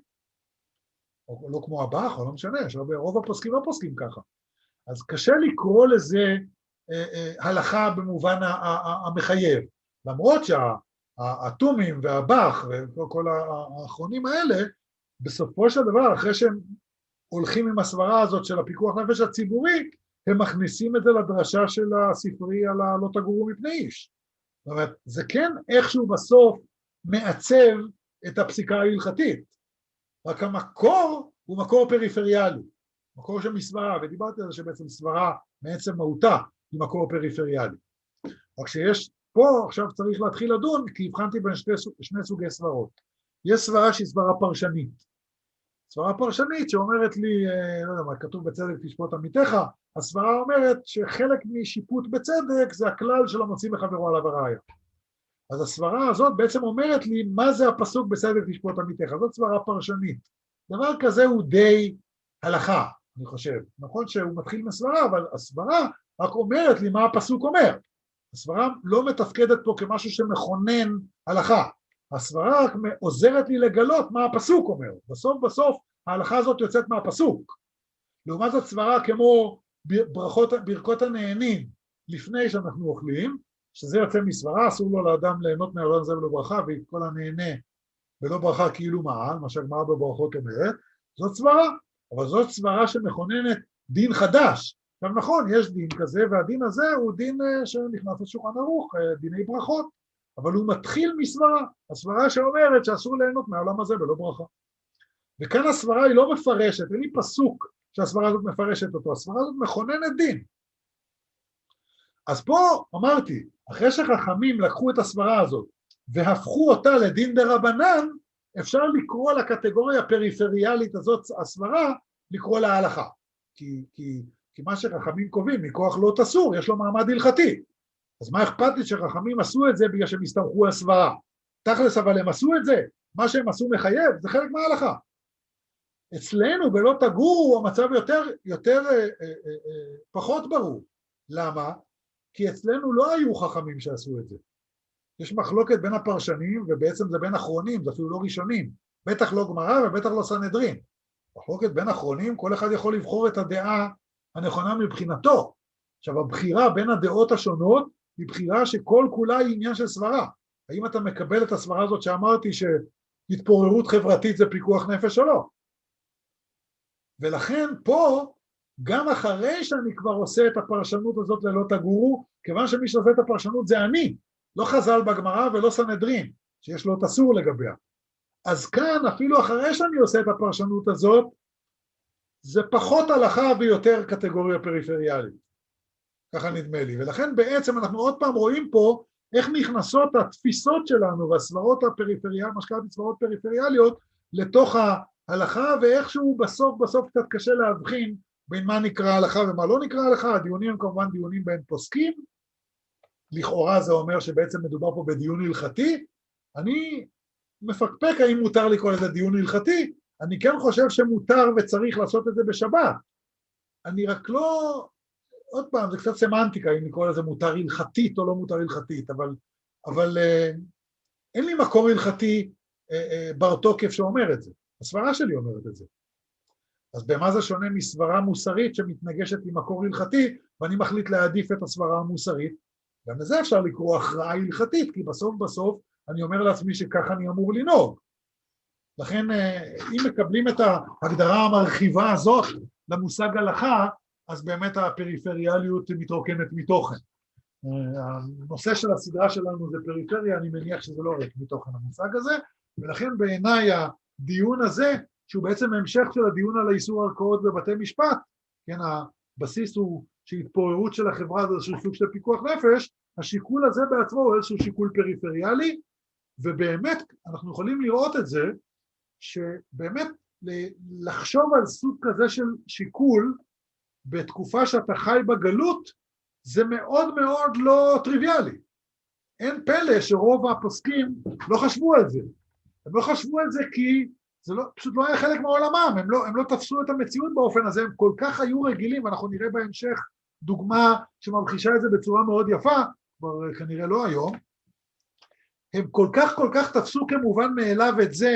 [SPEAKER 1] או לא כמו הבח, או לא משנה, רוב הפוסקים לא פוסקים ככה. אז קשה לקרוא לזה הלכה במובן המחייב. למרות שהטומים והבח וכל האחרונים האלה, בסופו של דבר, אחרי שהם הולכים עם הסברה הזאת של הפיקוח נפש הציבורי, הם מכניסים את זה לדרשה של הספרי על הלא תגורו מפני איש. זאת אומרת, זה כן איכשהו בסוף מעצב את הפסיקה ההלכתית. רק המקור הוא מקור פריפריאלי, מקור של מסברה, ודיברתי על זה שבעצם סברה מעצם מהותה היא מקור פריפריאלי. רק שיש פה עכשיו צריך להתחיל לדון, כי הבחנתי בין שני סוגי סברות. יש סברה שהיא סברה פרשנית. סברה פרשנית שאומרת לי, לא יודע מה, כתוב בצדק תשפוט עמיתך, הסברה אומרת שחלק משיפוט בצדק זה הכלל של המוציא מחברו עליו הראיה. אז הסברה הזאת בעצם אומרת לי מה זה הפסוק בצדק תשפוט עמיתך, זאת סברה פרשנית. דבר כזה הוא די הלכה, אני חושב. נכון שהוא מתחיל מסברה, אבל הסברה רק אומרת לי מה הפסוק אומר. הסברה לא מתפקדת פה כמשהו שמכונן הלכה. הסברה רק עוזרת לי לגלות מה הפסוק אומר. בסוף ההלכה הזאת יוצאת מהפסוק. לעומת זאת סברה כמו ברכות הנהנים לפני שאנחנו אוכלים, שזה יוצא מסברה, אסור לו לאדם ליהנות מהעולם הזה ולא ברכה, וכל הנהנה ולא ברכה כאילו מעל, מה שהגמרא בברכות אומרת, זאת סברה, אבל זאת סברה שמכוננת דין חדש. עכשיו נכון, יש דין כזה, והדין הזה הוא דין שנכנס לשולחן ערוך, דיני ברכות, אבל הוא מתחיל מסברה, הסברה שאומרת שאסור ליהנות מהעולם הזה ולא ברכה. וכאן הסברה היא לא מפרשת, אין לי פסוק שהסברה הזאת מפרשת אותו, הסברה הזאת מכוננת דין. אז פה אמרתי, אחרי שחכמים לקחו את הסברה הזאת והפכו אותה לדין דרבנן, אפשר לקרוא לקטגוריה הפריפריאלית הזאת, הסברה, לקרוא לה הלכה. כי מה שחכמים קובעים, מכוח לא תסור, יש לו מעמד הלכתי. אז מה אכפת לי שחכמים עשו את זה בגלל שהם הסתמכו הסברה? תכלס אבל הם עשו את זה, מה שהם עשו מחייב, זה חלק מההלכה. אצלנו בלא תגורו המצב פחות ברור. למה? כי אצלנו לא היו חכמים שעשו את זה. יש מחלוקת בין הפרשנים, ובעצם זה בין אחרונים, זה אפילו לא ראשונים. בטח לא גמרא ובטח לא סנהדרין. מחלוקת בין אחרונים, כל אחד יכול לבחור את הדעה הנכונה מבחינתו. עכשיו, הבחירה בין הדעות השונות, היא בחירה שכל כולה היא עניין של סברה. האם אתה מקבל את הסברה הזאת שאמרתי שהתפוררות חברתית זה פיקוח נפש או לא? ולכן פה, גם אחרי שאני כבר עושה את הפרשנות הזאת ללא תגורו, כיוון שמי שעושה את הפרשנות זה אני, לא חז"ל בגמרא ולא סנהדרין, שיש לו תסור לגביה. אז כאן, אפילו אחרי שאני עושה את הפרשנות הזאת, זה פחות הלכה ויותר קטגוריה פריפריאלית. ככה נדמה לי. ולכן בעצם אנחנו עוד פעם רואים פה איך נכנסות התפיסות שלנו והסברות הפריפריאליות, מה שקראתי סברות פריפריאליות, לתוך ההלכה, ואיכשהו בסוף קצת קשה להבחין בין מה נקרא הלכה ומה לא נקרא הלכה. הדיונים הם כמובן דיונים בין פוסקים, לכאורה זה אומר שבעצם מדובר פה בדיון הלכתי. אני מפקפק האם מותר לקרוא לזה דיון הלכתי, אני כן חושב שמותר וצריך לעשות את זה בשבת. אני רק לא, עוד פעם, זה קצת סמנטיקה אם לקרוא לזה מותר הלכתית או לא מותר הלכתית, אבל אין לי מקור הלכתי בר תוקף שאומר את זה. הסברה שלי אומרת את זה. אז במה זה שונה מסברה מוסרית שמתנגשת עם מקור הלכתי, ואני מחליט להעדיף את הסברה המוסרית? גם לזה אפשר לקרוא הכרעה הלכתית, כי בסוף אני אומר לעצמי שככה אני אמור לנהוג. לכן אם מקבלים את ההגדרה המרחיבה הזאת למושג הלכה, אז באמת הפריפריאליות מתרוקנת מתוכן. הנושא של הסדרה שלנו זה פריפריה, אני מניח שזה לא רק מתוכן המושג הזה, ולכן בעיניי הדיון הזה, שהוא בעצם המשך של הדיון על האיסור ערכאות בבתי משפט, כן, הבסיס הוא שהתפוררות של החברה זה איזשהו סוג של פיקוח נפש, השיקול הזה בעצמו הוא איזשהו שיקול פריפריאלי, ובאמת אנחנו יכולים לראות את זה, שבאמת לחשוב על סוג כזה של שיקול, בתקופה שאתה חי בגלות, זה מאוד מאוד לא טריוויאלי. אין פלא שרוב הפוסקים לא חשבו על זה. הם לא חשבו על זה כי זה לא, פשוט לא היה חלק מעולמם, הם לא תפסו את המציאות באופן הזה, הם כל כך היו רגילים, ואנחנו נראה בהמשך דוגמה שממחישה את זה בצורה מאוד יפה, כבר כנראה לא היום, הם כל כך תפסו כמובן מאליו את זה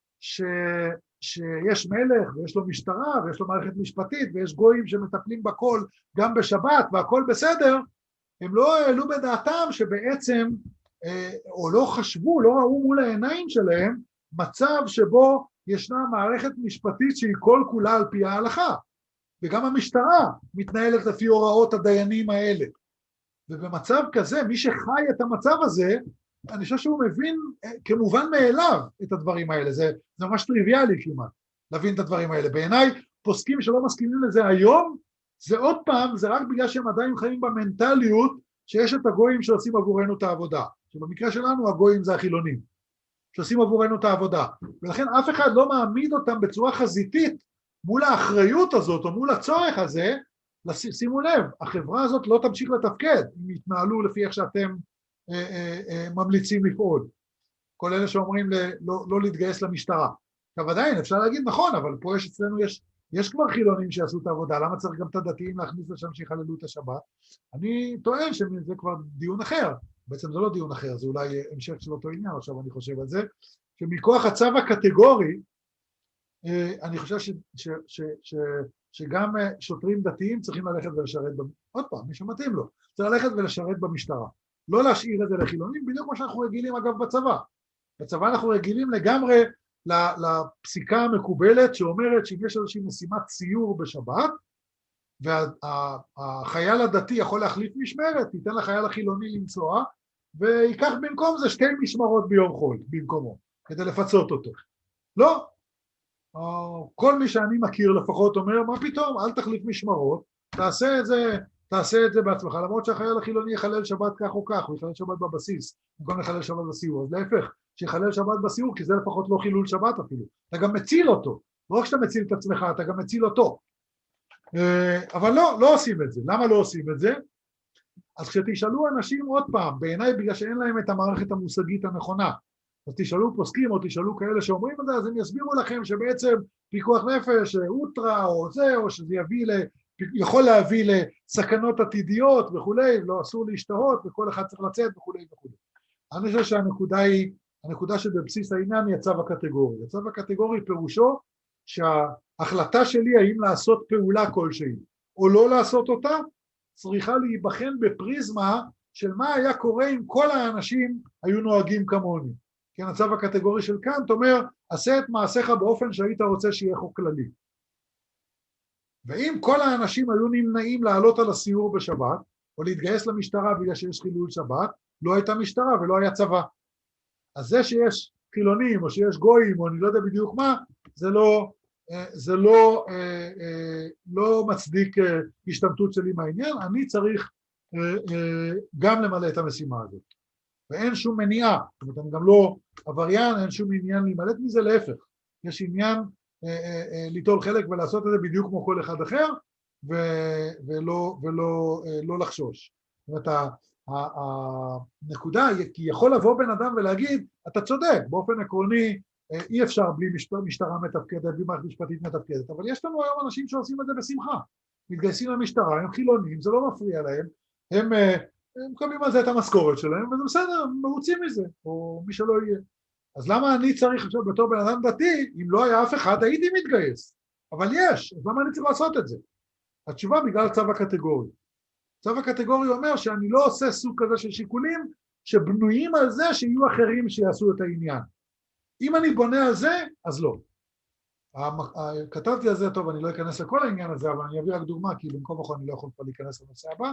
[SPEAKER 1] שיש מלך ויש לו משטרה ויש לו מערכת משפטית ויש גויים שמטפלים בכל גם בשבת והכל בסדר, הם לא העלו בדעתם שבעצם, או לא חשבו, לא ראו מול העיניים שלהם, מצב שבו ישנה מערכת משפטית שהיא כל כולה על פי ההלכה, וגם המשטרה מתנהלת לפי הוראות הדיינים האלה. ובמצב כזה, מי שחי את המצב הזה, אני חושב שהוא מבין כמובן מאליו את הדברים האלה, זה ממש טריוויאלי כמעט, להבין את הדברים האלה. בעיניי, פוסקים שלא מסכימים לזה היום, זה עוד פעם, זה רק בגלל שהם עדיין חיים במנטליות, שיש את הגויים שעושים עבורנו את העבודה, שבמקרה שלנו הגויים זה החילונים, שעושים עבורנו את העבודה, ולכן אף אחד לא מעמיד אותם בצורה חזיתית, מול האחריות הזאת, או מול הצורך הזה, שימו לב, החברה הזאת לא תמשיך לתפקד, אם יתנהלו לפי איך שאתם ממליצים לפעול. כל אלה שאומרים לא להתגייס למשטרה. עכשיו עדיין אפשר להגיד נכון, אבל פה אצלנו יש כבר חילונים שיעשו את העבודה, למה צריך גם את הדתיים להכניס לשם שיחללו את השבת? אני טוען שזה כבר דיון אחר, בעצם זה לא דיון אחר, זה אולי המשך של אותו עניין, עכשיו אני חושב על זה, שמכוח הצו הקטגורי, אני חושב שגם שוטרים דתיים צריכים ללכת ולשרת, עוד פעם, מי שמתאים לו, צריך ללכת ולשרת במשטרה. לא להשאיר את זה לחילונים, בדיוק כמו שאנחנו רגילים אגב בצבא. בצבא אנחנו רגילים לגמרי לפסיקה המקובלת שאומרת שאם יש איזושהי משימת ציור בשבת, והחייל הדתי יכול להחליף משמרת, ייתן לחייל החילוני לנסוע, ויקח במקום זה 2 משמרות ביום חול, במקומו, כדי לפצות אותו. לא. כל מי שאני מכיר לפחות אומר, מה פתאום, אל תחליף משמרות, תעשה את זה בעצמך, למרות שהחייל החילוני יחלל שבת כך או כך, הוא יחלל שבת בבסיס, במקום לחלל שבת בסיור, אז להפך, שיחלל שבת בסיור, כי זה לפחות לא חילול שבת אפילו, אתה גם מציל אותו, לא רק שאתה מציל את עצמך, אתה גם מציל אותו, אבל לא עושים את זה. למה לא עושים את זה? אז כשתשאלו אנשים עוד פעם, בעיניי בגלל שאין להם את המערכת המושגית הנכונה, אז תשאלו פוסקים או תשאלו כאלה שאומרים את זה, אז הם יסבירו לכם שבעצם פיקוח נפש, אוטרה או זה, או שזה יכול להביא לסכנות עתידיות וכולי, לא אסור להשתהות וכל אחד צריך לצאת וכולי וכולי. אני חושב שהנקודה שבבסיס העניין היא הצו הקטגורי. הצו הקטגורי פירושו שההחלטה שלי האם לעשות פעולה כלשהי או לא לעשות אותה, צריכה להיבחן בפריזמה של מה היה קורה אם כל האנשים היו נוהגים כמוני. כן, הצו הקטגורי של קאנט אומר, עשה את מעשיך באופן שהיית רוצה שיהיה חוק כללי. ואם כל האנשים היו נמנעים לעלות על הסיור בשבת, או להתגייס למשטרה בגלל שיש חילול שבת, לא הייתה משטרה ולא היה צבא. אז זה שיש חילונים או שיש גויים או אני לא יודע בדיוק מה, זה לא מצדיק השתמטות שלי מהעניין, אני צריך גם למלא את המשימה הזאת. ואין שום מניעה, זאת אומרת, אני גם לא עבריין, אין שום עניין להימלט מזה, להפך. יש עניין ליטול חלק ולעשות את זה בדיוק כמו כל אחד אחר, ולא לחשוש. זאת אומרת, הנקודה, כי יכול לבוא בן אדם ולהגיד, אתה צודק, באופן עקרוני, אי אפשר בלי משטרה מתפקדת, בלי מערכת משפטית מתפקדת, אבל יש לנו היום אנשים שעושים את זה בשמחה, מתגייסים למשטרה, הם חילונים, זה לא מפריע להם, הם מקבלים על זה את המשכורת שלהם, וזה בסדר, הם מרוצים מזה, או מי שלא יהיה. אז למה אני צריך עכשיו בתור בן אדם דתי, אם לא היה אף אחד, הייתי מתגייס, אבל יש, אז למה אני צריך לעשות את זה? התשובה בגלל צו הקטגורי. צו הקטגורי אומר שאני לא עושה סוג כזה של שיקולים, שבנויים על זה שיהיו אחרים שיעשו את העניין. אם אני בונה על זה, אז לא. כתבתי על זה, טוב, אני לא אכנס לכל העניין הזה, אבל אני אביא רק דוגמה, כי במקום אחר אני לא יכול כבר להיכנס לנושא הבא.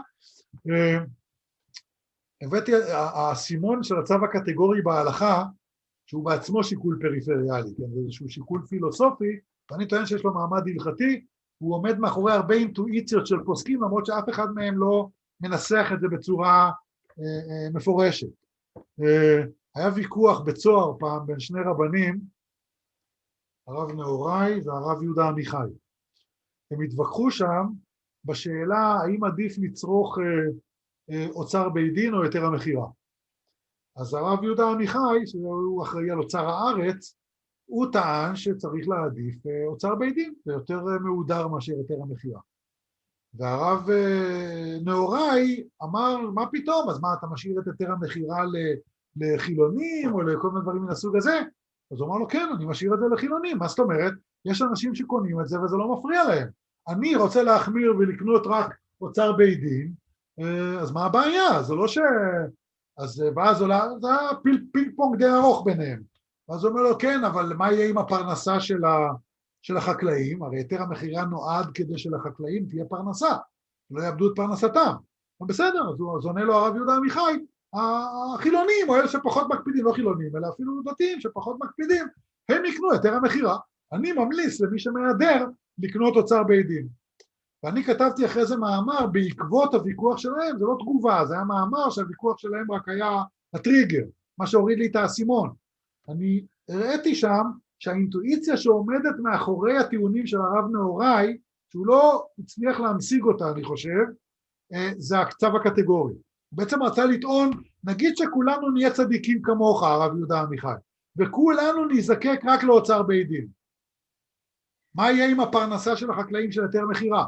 [SPEAKER 1] הבאתי, הסימון של הצו הקטגורי בהלכה, שהוא בעצמו שיקול פריפריאלי, כן? זה איזשהו שיקול פילוסופי, ואני טוען שיש לו מעמד הלכתי, הוא עומד מאחורי הרבה אינטואיציות של פוסקים, למרות שאף אחד מהם לא מנסח את זה בצורה מפורשת. היה ויכוח בצוהר פעם בין שני רבנים, הרב נהוראי והרב יהודה עמיחי. הם התווכחו שם בשאלה האם עדיף לצרוך אוצר בית דין או היתר המכירה. אז הרב יהודה עמיחי, שהוא אחראי על אוצר הארץ, הוא טען שצריך להעדיף אוצר בית דין, זה יותר מהודר מאשר היתר המכירה. והרב נהוראי אמר, מה פתאום, אז מה, אתה משאיר את היתר המכירה לחילונים או לכל מיני דברים מן הסוג הזה? אז הוא אמר לו, כן, אני משאיר את זה לחילונים, מה זאת אומרת? יש אנשים שקונים את זה וזה לא מפריע להם. אני רוצה להחמיר ולקנות רק אוצר בית דין, אז מה הבעיה? זה לא ש... אז ואז זה היה פינג פונג די ארוך ביניהם. ואז הוא אומר לו, כן, אבל מה יהיה עם הפרנסה של החקלאים? הרי היתר המכירה נועד כדי שלחקלאים תהיה פרנסה, לא יאבדו את פרנסתם. בסדר, אז עונה לו הרב יהודה עמיחי, החילונים, או אלה שפחות מקפידים, לא חילונים, אלא אפילו דתיים שפחות מקפידים, הם יקנו היתר המכירה. אני ממליץ למי שמהדר לקנות אוצר בית דין. ואני כתבתי אחרי זה מאמר בעקבות הוויכוח שלהם, זה לא תגובה, זה היה מאמר שהוויכוח שלהם רק היה הטריגר, מה שהוריד לי את האסימון. אני הראיתי שם שהאינטואיציה שעומדת מאחורי הטיעונים של הרב נהוראי, שהוא לא הצליח להמשיג אותה, אני חושב, זה הקצב הקטגורי. הוא בעצם רצה לטעון, נגיד שכולנו נהיה צדיקים כמוך, הרב יהודה עמיחי, וכולנו נזקק רק לאוצר בית דין. מה יהיה עם הפרנסה של החקלאים של היתר מכירה?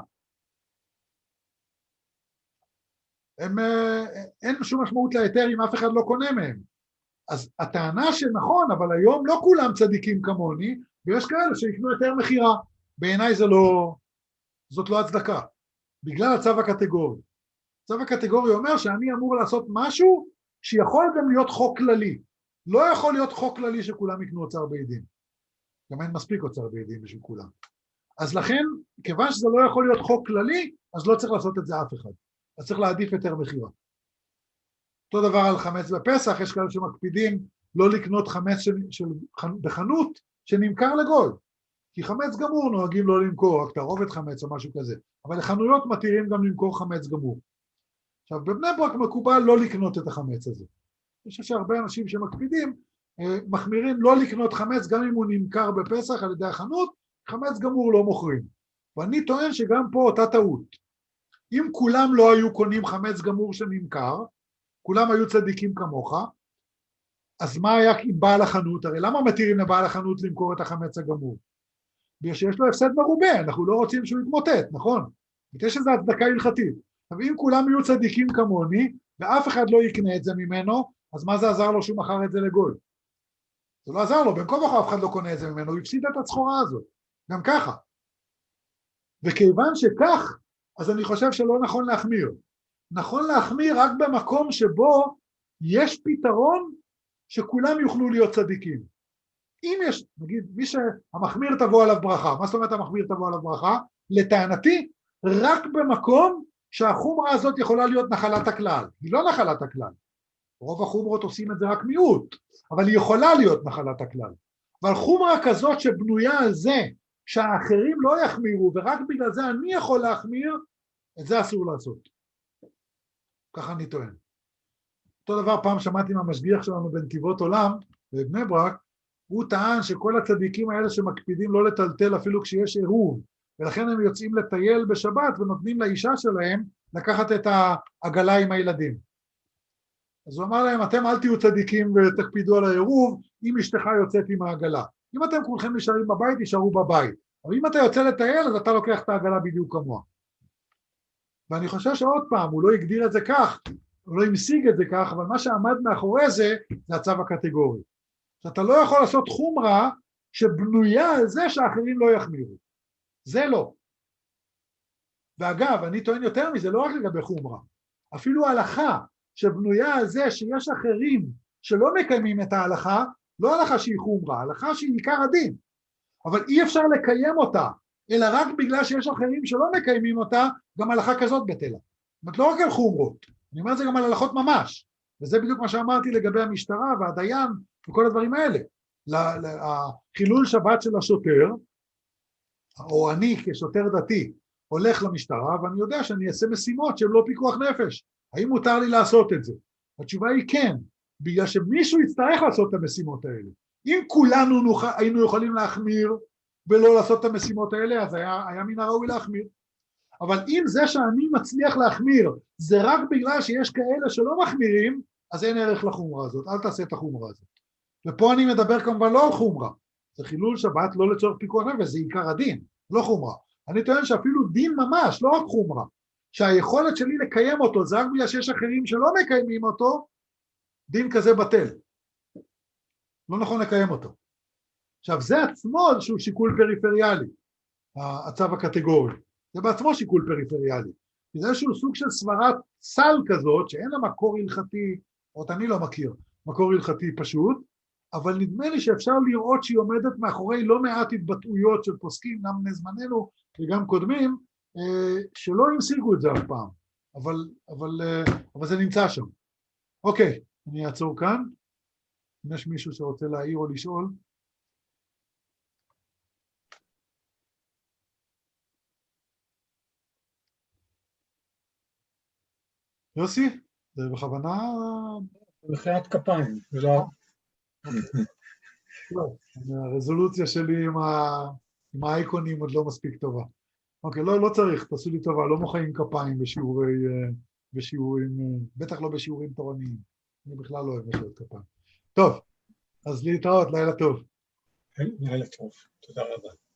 [SPEAKER 1] אין שום משמעות להיתר אם אף אחד לא קונה מהם. אז הטענה שנכון, אבל היום לא כולם צדיקים כמוני, ויש כאלה שיקנו היתר מכירה. בעיניי זאת לא הצדקה, בגלל הצו הקטגורי. הצו הקטגורי אומר שאני אמור לעשות משהו שיכול גם להיות חוק כללי. לא יכול להיות חוק כללי שכולם יקנו אוצר בית דין. גם אין מספיק אוצר בית דין בשביל כולם. אז לכן, כיוון שזה לא יכול להיות חוק כללי, אז לא צריך לעשות את זה אף אחד. אז צריך להעדיף היתר מכירה. אותו דבר על חמץ בפסח, יש כאלה שמקפידים לא לקנות חמץ בחנות שנמכר לגוי. כי חמץ גמור נוהגים לא למכור, רק תערובת חמץ או משהו כזה. אבל לחנויות מתירים גם למכור חמץ גמור. עכשיו, בבני ברק מקובל לא לקנות את החמץ הזה. אני חושב שהרבה אנשים שמקפידים, מחמירים לא לקנות חמץ, גם אם הוא נמכר בפסח על ידי החנות, חמץ גמור לא מוכרים. ואני טוען שגם פה אותה טעות. אם כולם לא היו קונים חמץ גמור שנמכר, כולם היו צדיקים כמוך, אז מה היה עם בעל החנות? הרי למה מתירים לבעל החנות למכור את החמץ הגמור? בגלל שיש לו הפסד מרובה, אנחנו לא רוצים שהוא יתמוטט, נכון? יש איזו הצדקה הלכתית. אבל אם כולם יהיו צדיקים כמוני, ואף אחד לא יקנה את זה ממנו, אז מה זה עזר לו שהוא מכר את זה לגוי? זה לא עזר לו, בין כה וכה אף אחד לא קונה את זה ממנו, הוא הפסיד את הסחורה הזאת, גם ככה. וכיוון שכך, אז אני חושב שלא נכון להחמיר. נכון להחמיר רק במקום שבו יש פתרון שכולם יוכלו להיות צדיקים. אם יש, נגיד, מי שהמחמיר תבוא עליו ברכה, מה זאת אומרת המחמיר תבוא עליו ברכה? לטענתי, רק במקום שהחומרה הזאת יכולה להיות נחלת הכלל. היא לא נחלת הכלל. רוב החומרות עושים את זה רק מיעוט, אבל היא יכולה להיות נחלת הכלל. אבל חומרה כזאת שבנויה על זה, שהאחרים לא יחמירו, ורק בגלל זה אני יכול להחמיר, את זה אסור לעשות. ככה אני טוען. אותו דבר פעם שמעתי מהמשגיח שלנו בנתיבות עולם, בבני ברק, הוא טען שכל הצדיקים האלה שמקפידים לא לטלטל אפילו כשיש עירוב, ולכן הם יוצאים לטייל בשבת ונותנים לאישה שלהם לקחת את העגלה עם הילדים. אז הוא אמר להם, אתם אל תהיו צדיקים ותקפידו על העירוב, אם אשתך יוצאת עם העגלה. אם אתם כולכם נשארים בבית, נשארו בבית. אבל אם אתה יוצא לטייל, אז אתה לוקח את העגלה בדיוק כמוה. ואני חושב שעוד פעם, הוא לא הגדיר את זה כך, הוא לא המשיג את זה כך, אבל מה שעמד מאחורי זה, זה הצו הקטגורי. שאתה לא יכול לעשות חומרה שבנויה על זה שאחרים לא יחמירו. זה לא. ואגב, אני טוען יותר מזה, לא רק לגבי חומרה, אפילו הלכה שבנויה על זה שיש אחרים שלא מקיימים את ההלכה, לא הלכה שהיא חומרה, הלכה שהיא עיקר הדין. אבל אי אפשר לקיים אותה, אלא רק בגלל שיש אחרים שלא מקיימים אותה, גם הלכה כזאת בטלה. זאת אומרת, לא רק על חומרות, אני אומר את זה גם על הלכות ממש, וזה בדיוק מה שאמרתי לגבי המשטרה והדיין וכל הדברים האלה. החילול שבת של השוטר, או אני כשוטר דתי, הולך למשטרה, ואני יודע שאני אעשה משימות שהן לא פיקוח נפש. האם מותר לי לעשות את זה? התשובה היא כן, בגלל שמישהו יצטרך לעשות את המשימות האלה. אם כולנו היינו יכולים להחמיר ולא לעשות את המשימות האלה, אז היה מן הראוי להחמיר. אבל אם זה שאני מצליח להחמיר, זה רק בגלל שיש כאלה שלא מחמירים, אז אין ערך לחומרה הזאת, אל תעשה את החומרה הזאת. ופה אני מדבר כמובן לא על חומרה, זה חילול שבת לא לצורך פיקוח נפש, זה עיקר הדין, לא חומרה. אני טוען שאפילו דין ממש, לא רק חומרה, שהיכולת שלי לקיים אותו, זה רק בגלל שיש אחרים שלא מקיימים אותו, דין כזה בטל. לא נכון לקיים אותו. עכשיו זה עצמו שהוא שיקול פריפריאלי, הצו הקטגורי, זה בעצמו שיקול פריפריאלי. זה איזשהו סוג של סברת סל כזאת, שאין לה מקור הלכתי, או אני לא מכיר, מקור הלכתי פשוט, אבל נדמה לי שאפשר לראות שהיא עומדת מאחורי לא מעט התבטאויות של פוסקים, גם בני זמננו וגם קודמים, שלא המשיגו את זה אף פעם, אבל זה נמצא שם. אוקיי, אני אעצור כאן. אם יש מישהו שרוצה להעיר או לשאול. יוסי, זה בכוונה...
[SPEAKER 2] מחיית כפיים, ולא...
[SPEAKER 1] הרזולוציה שלי עם האייקונים עוד לא מספיק טובה. אוקיי, לא צריך, תעשו לי טובה, לא מוחאים כפיים בשיעורים, בטח לא בשיעורים תורניים. אני בכלל לא אוהב מחיאות כפיים. טוב, אז להתראות, לילה טוב.
[SPEAKER 2] לילה טוב, תודה רבה.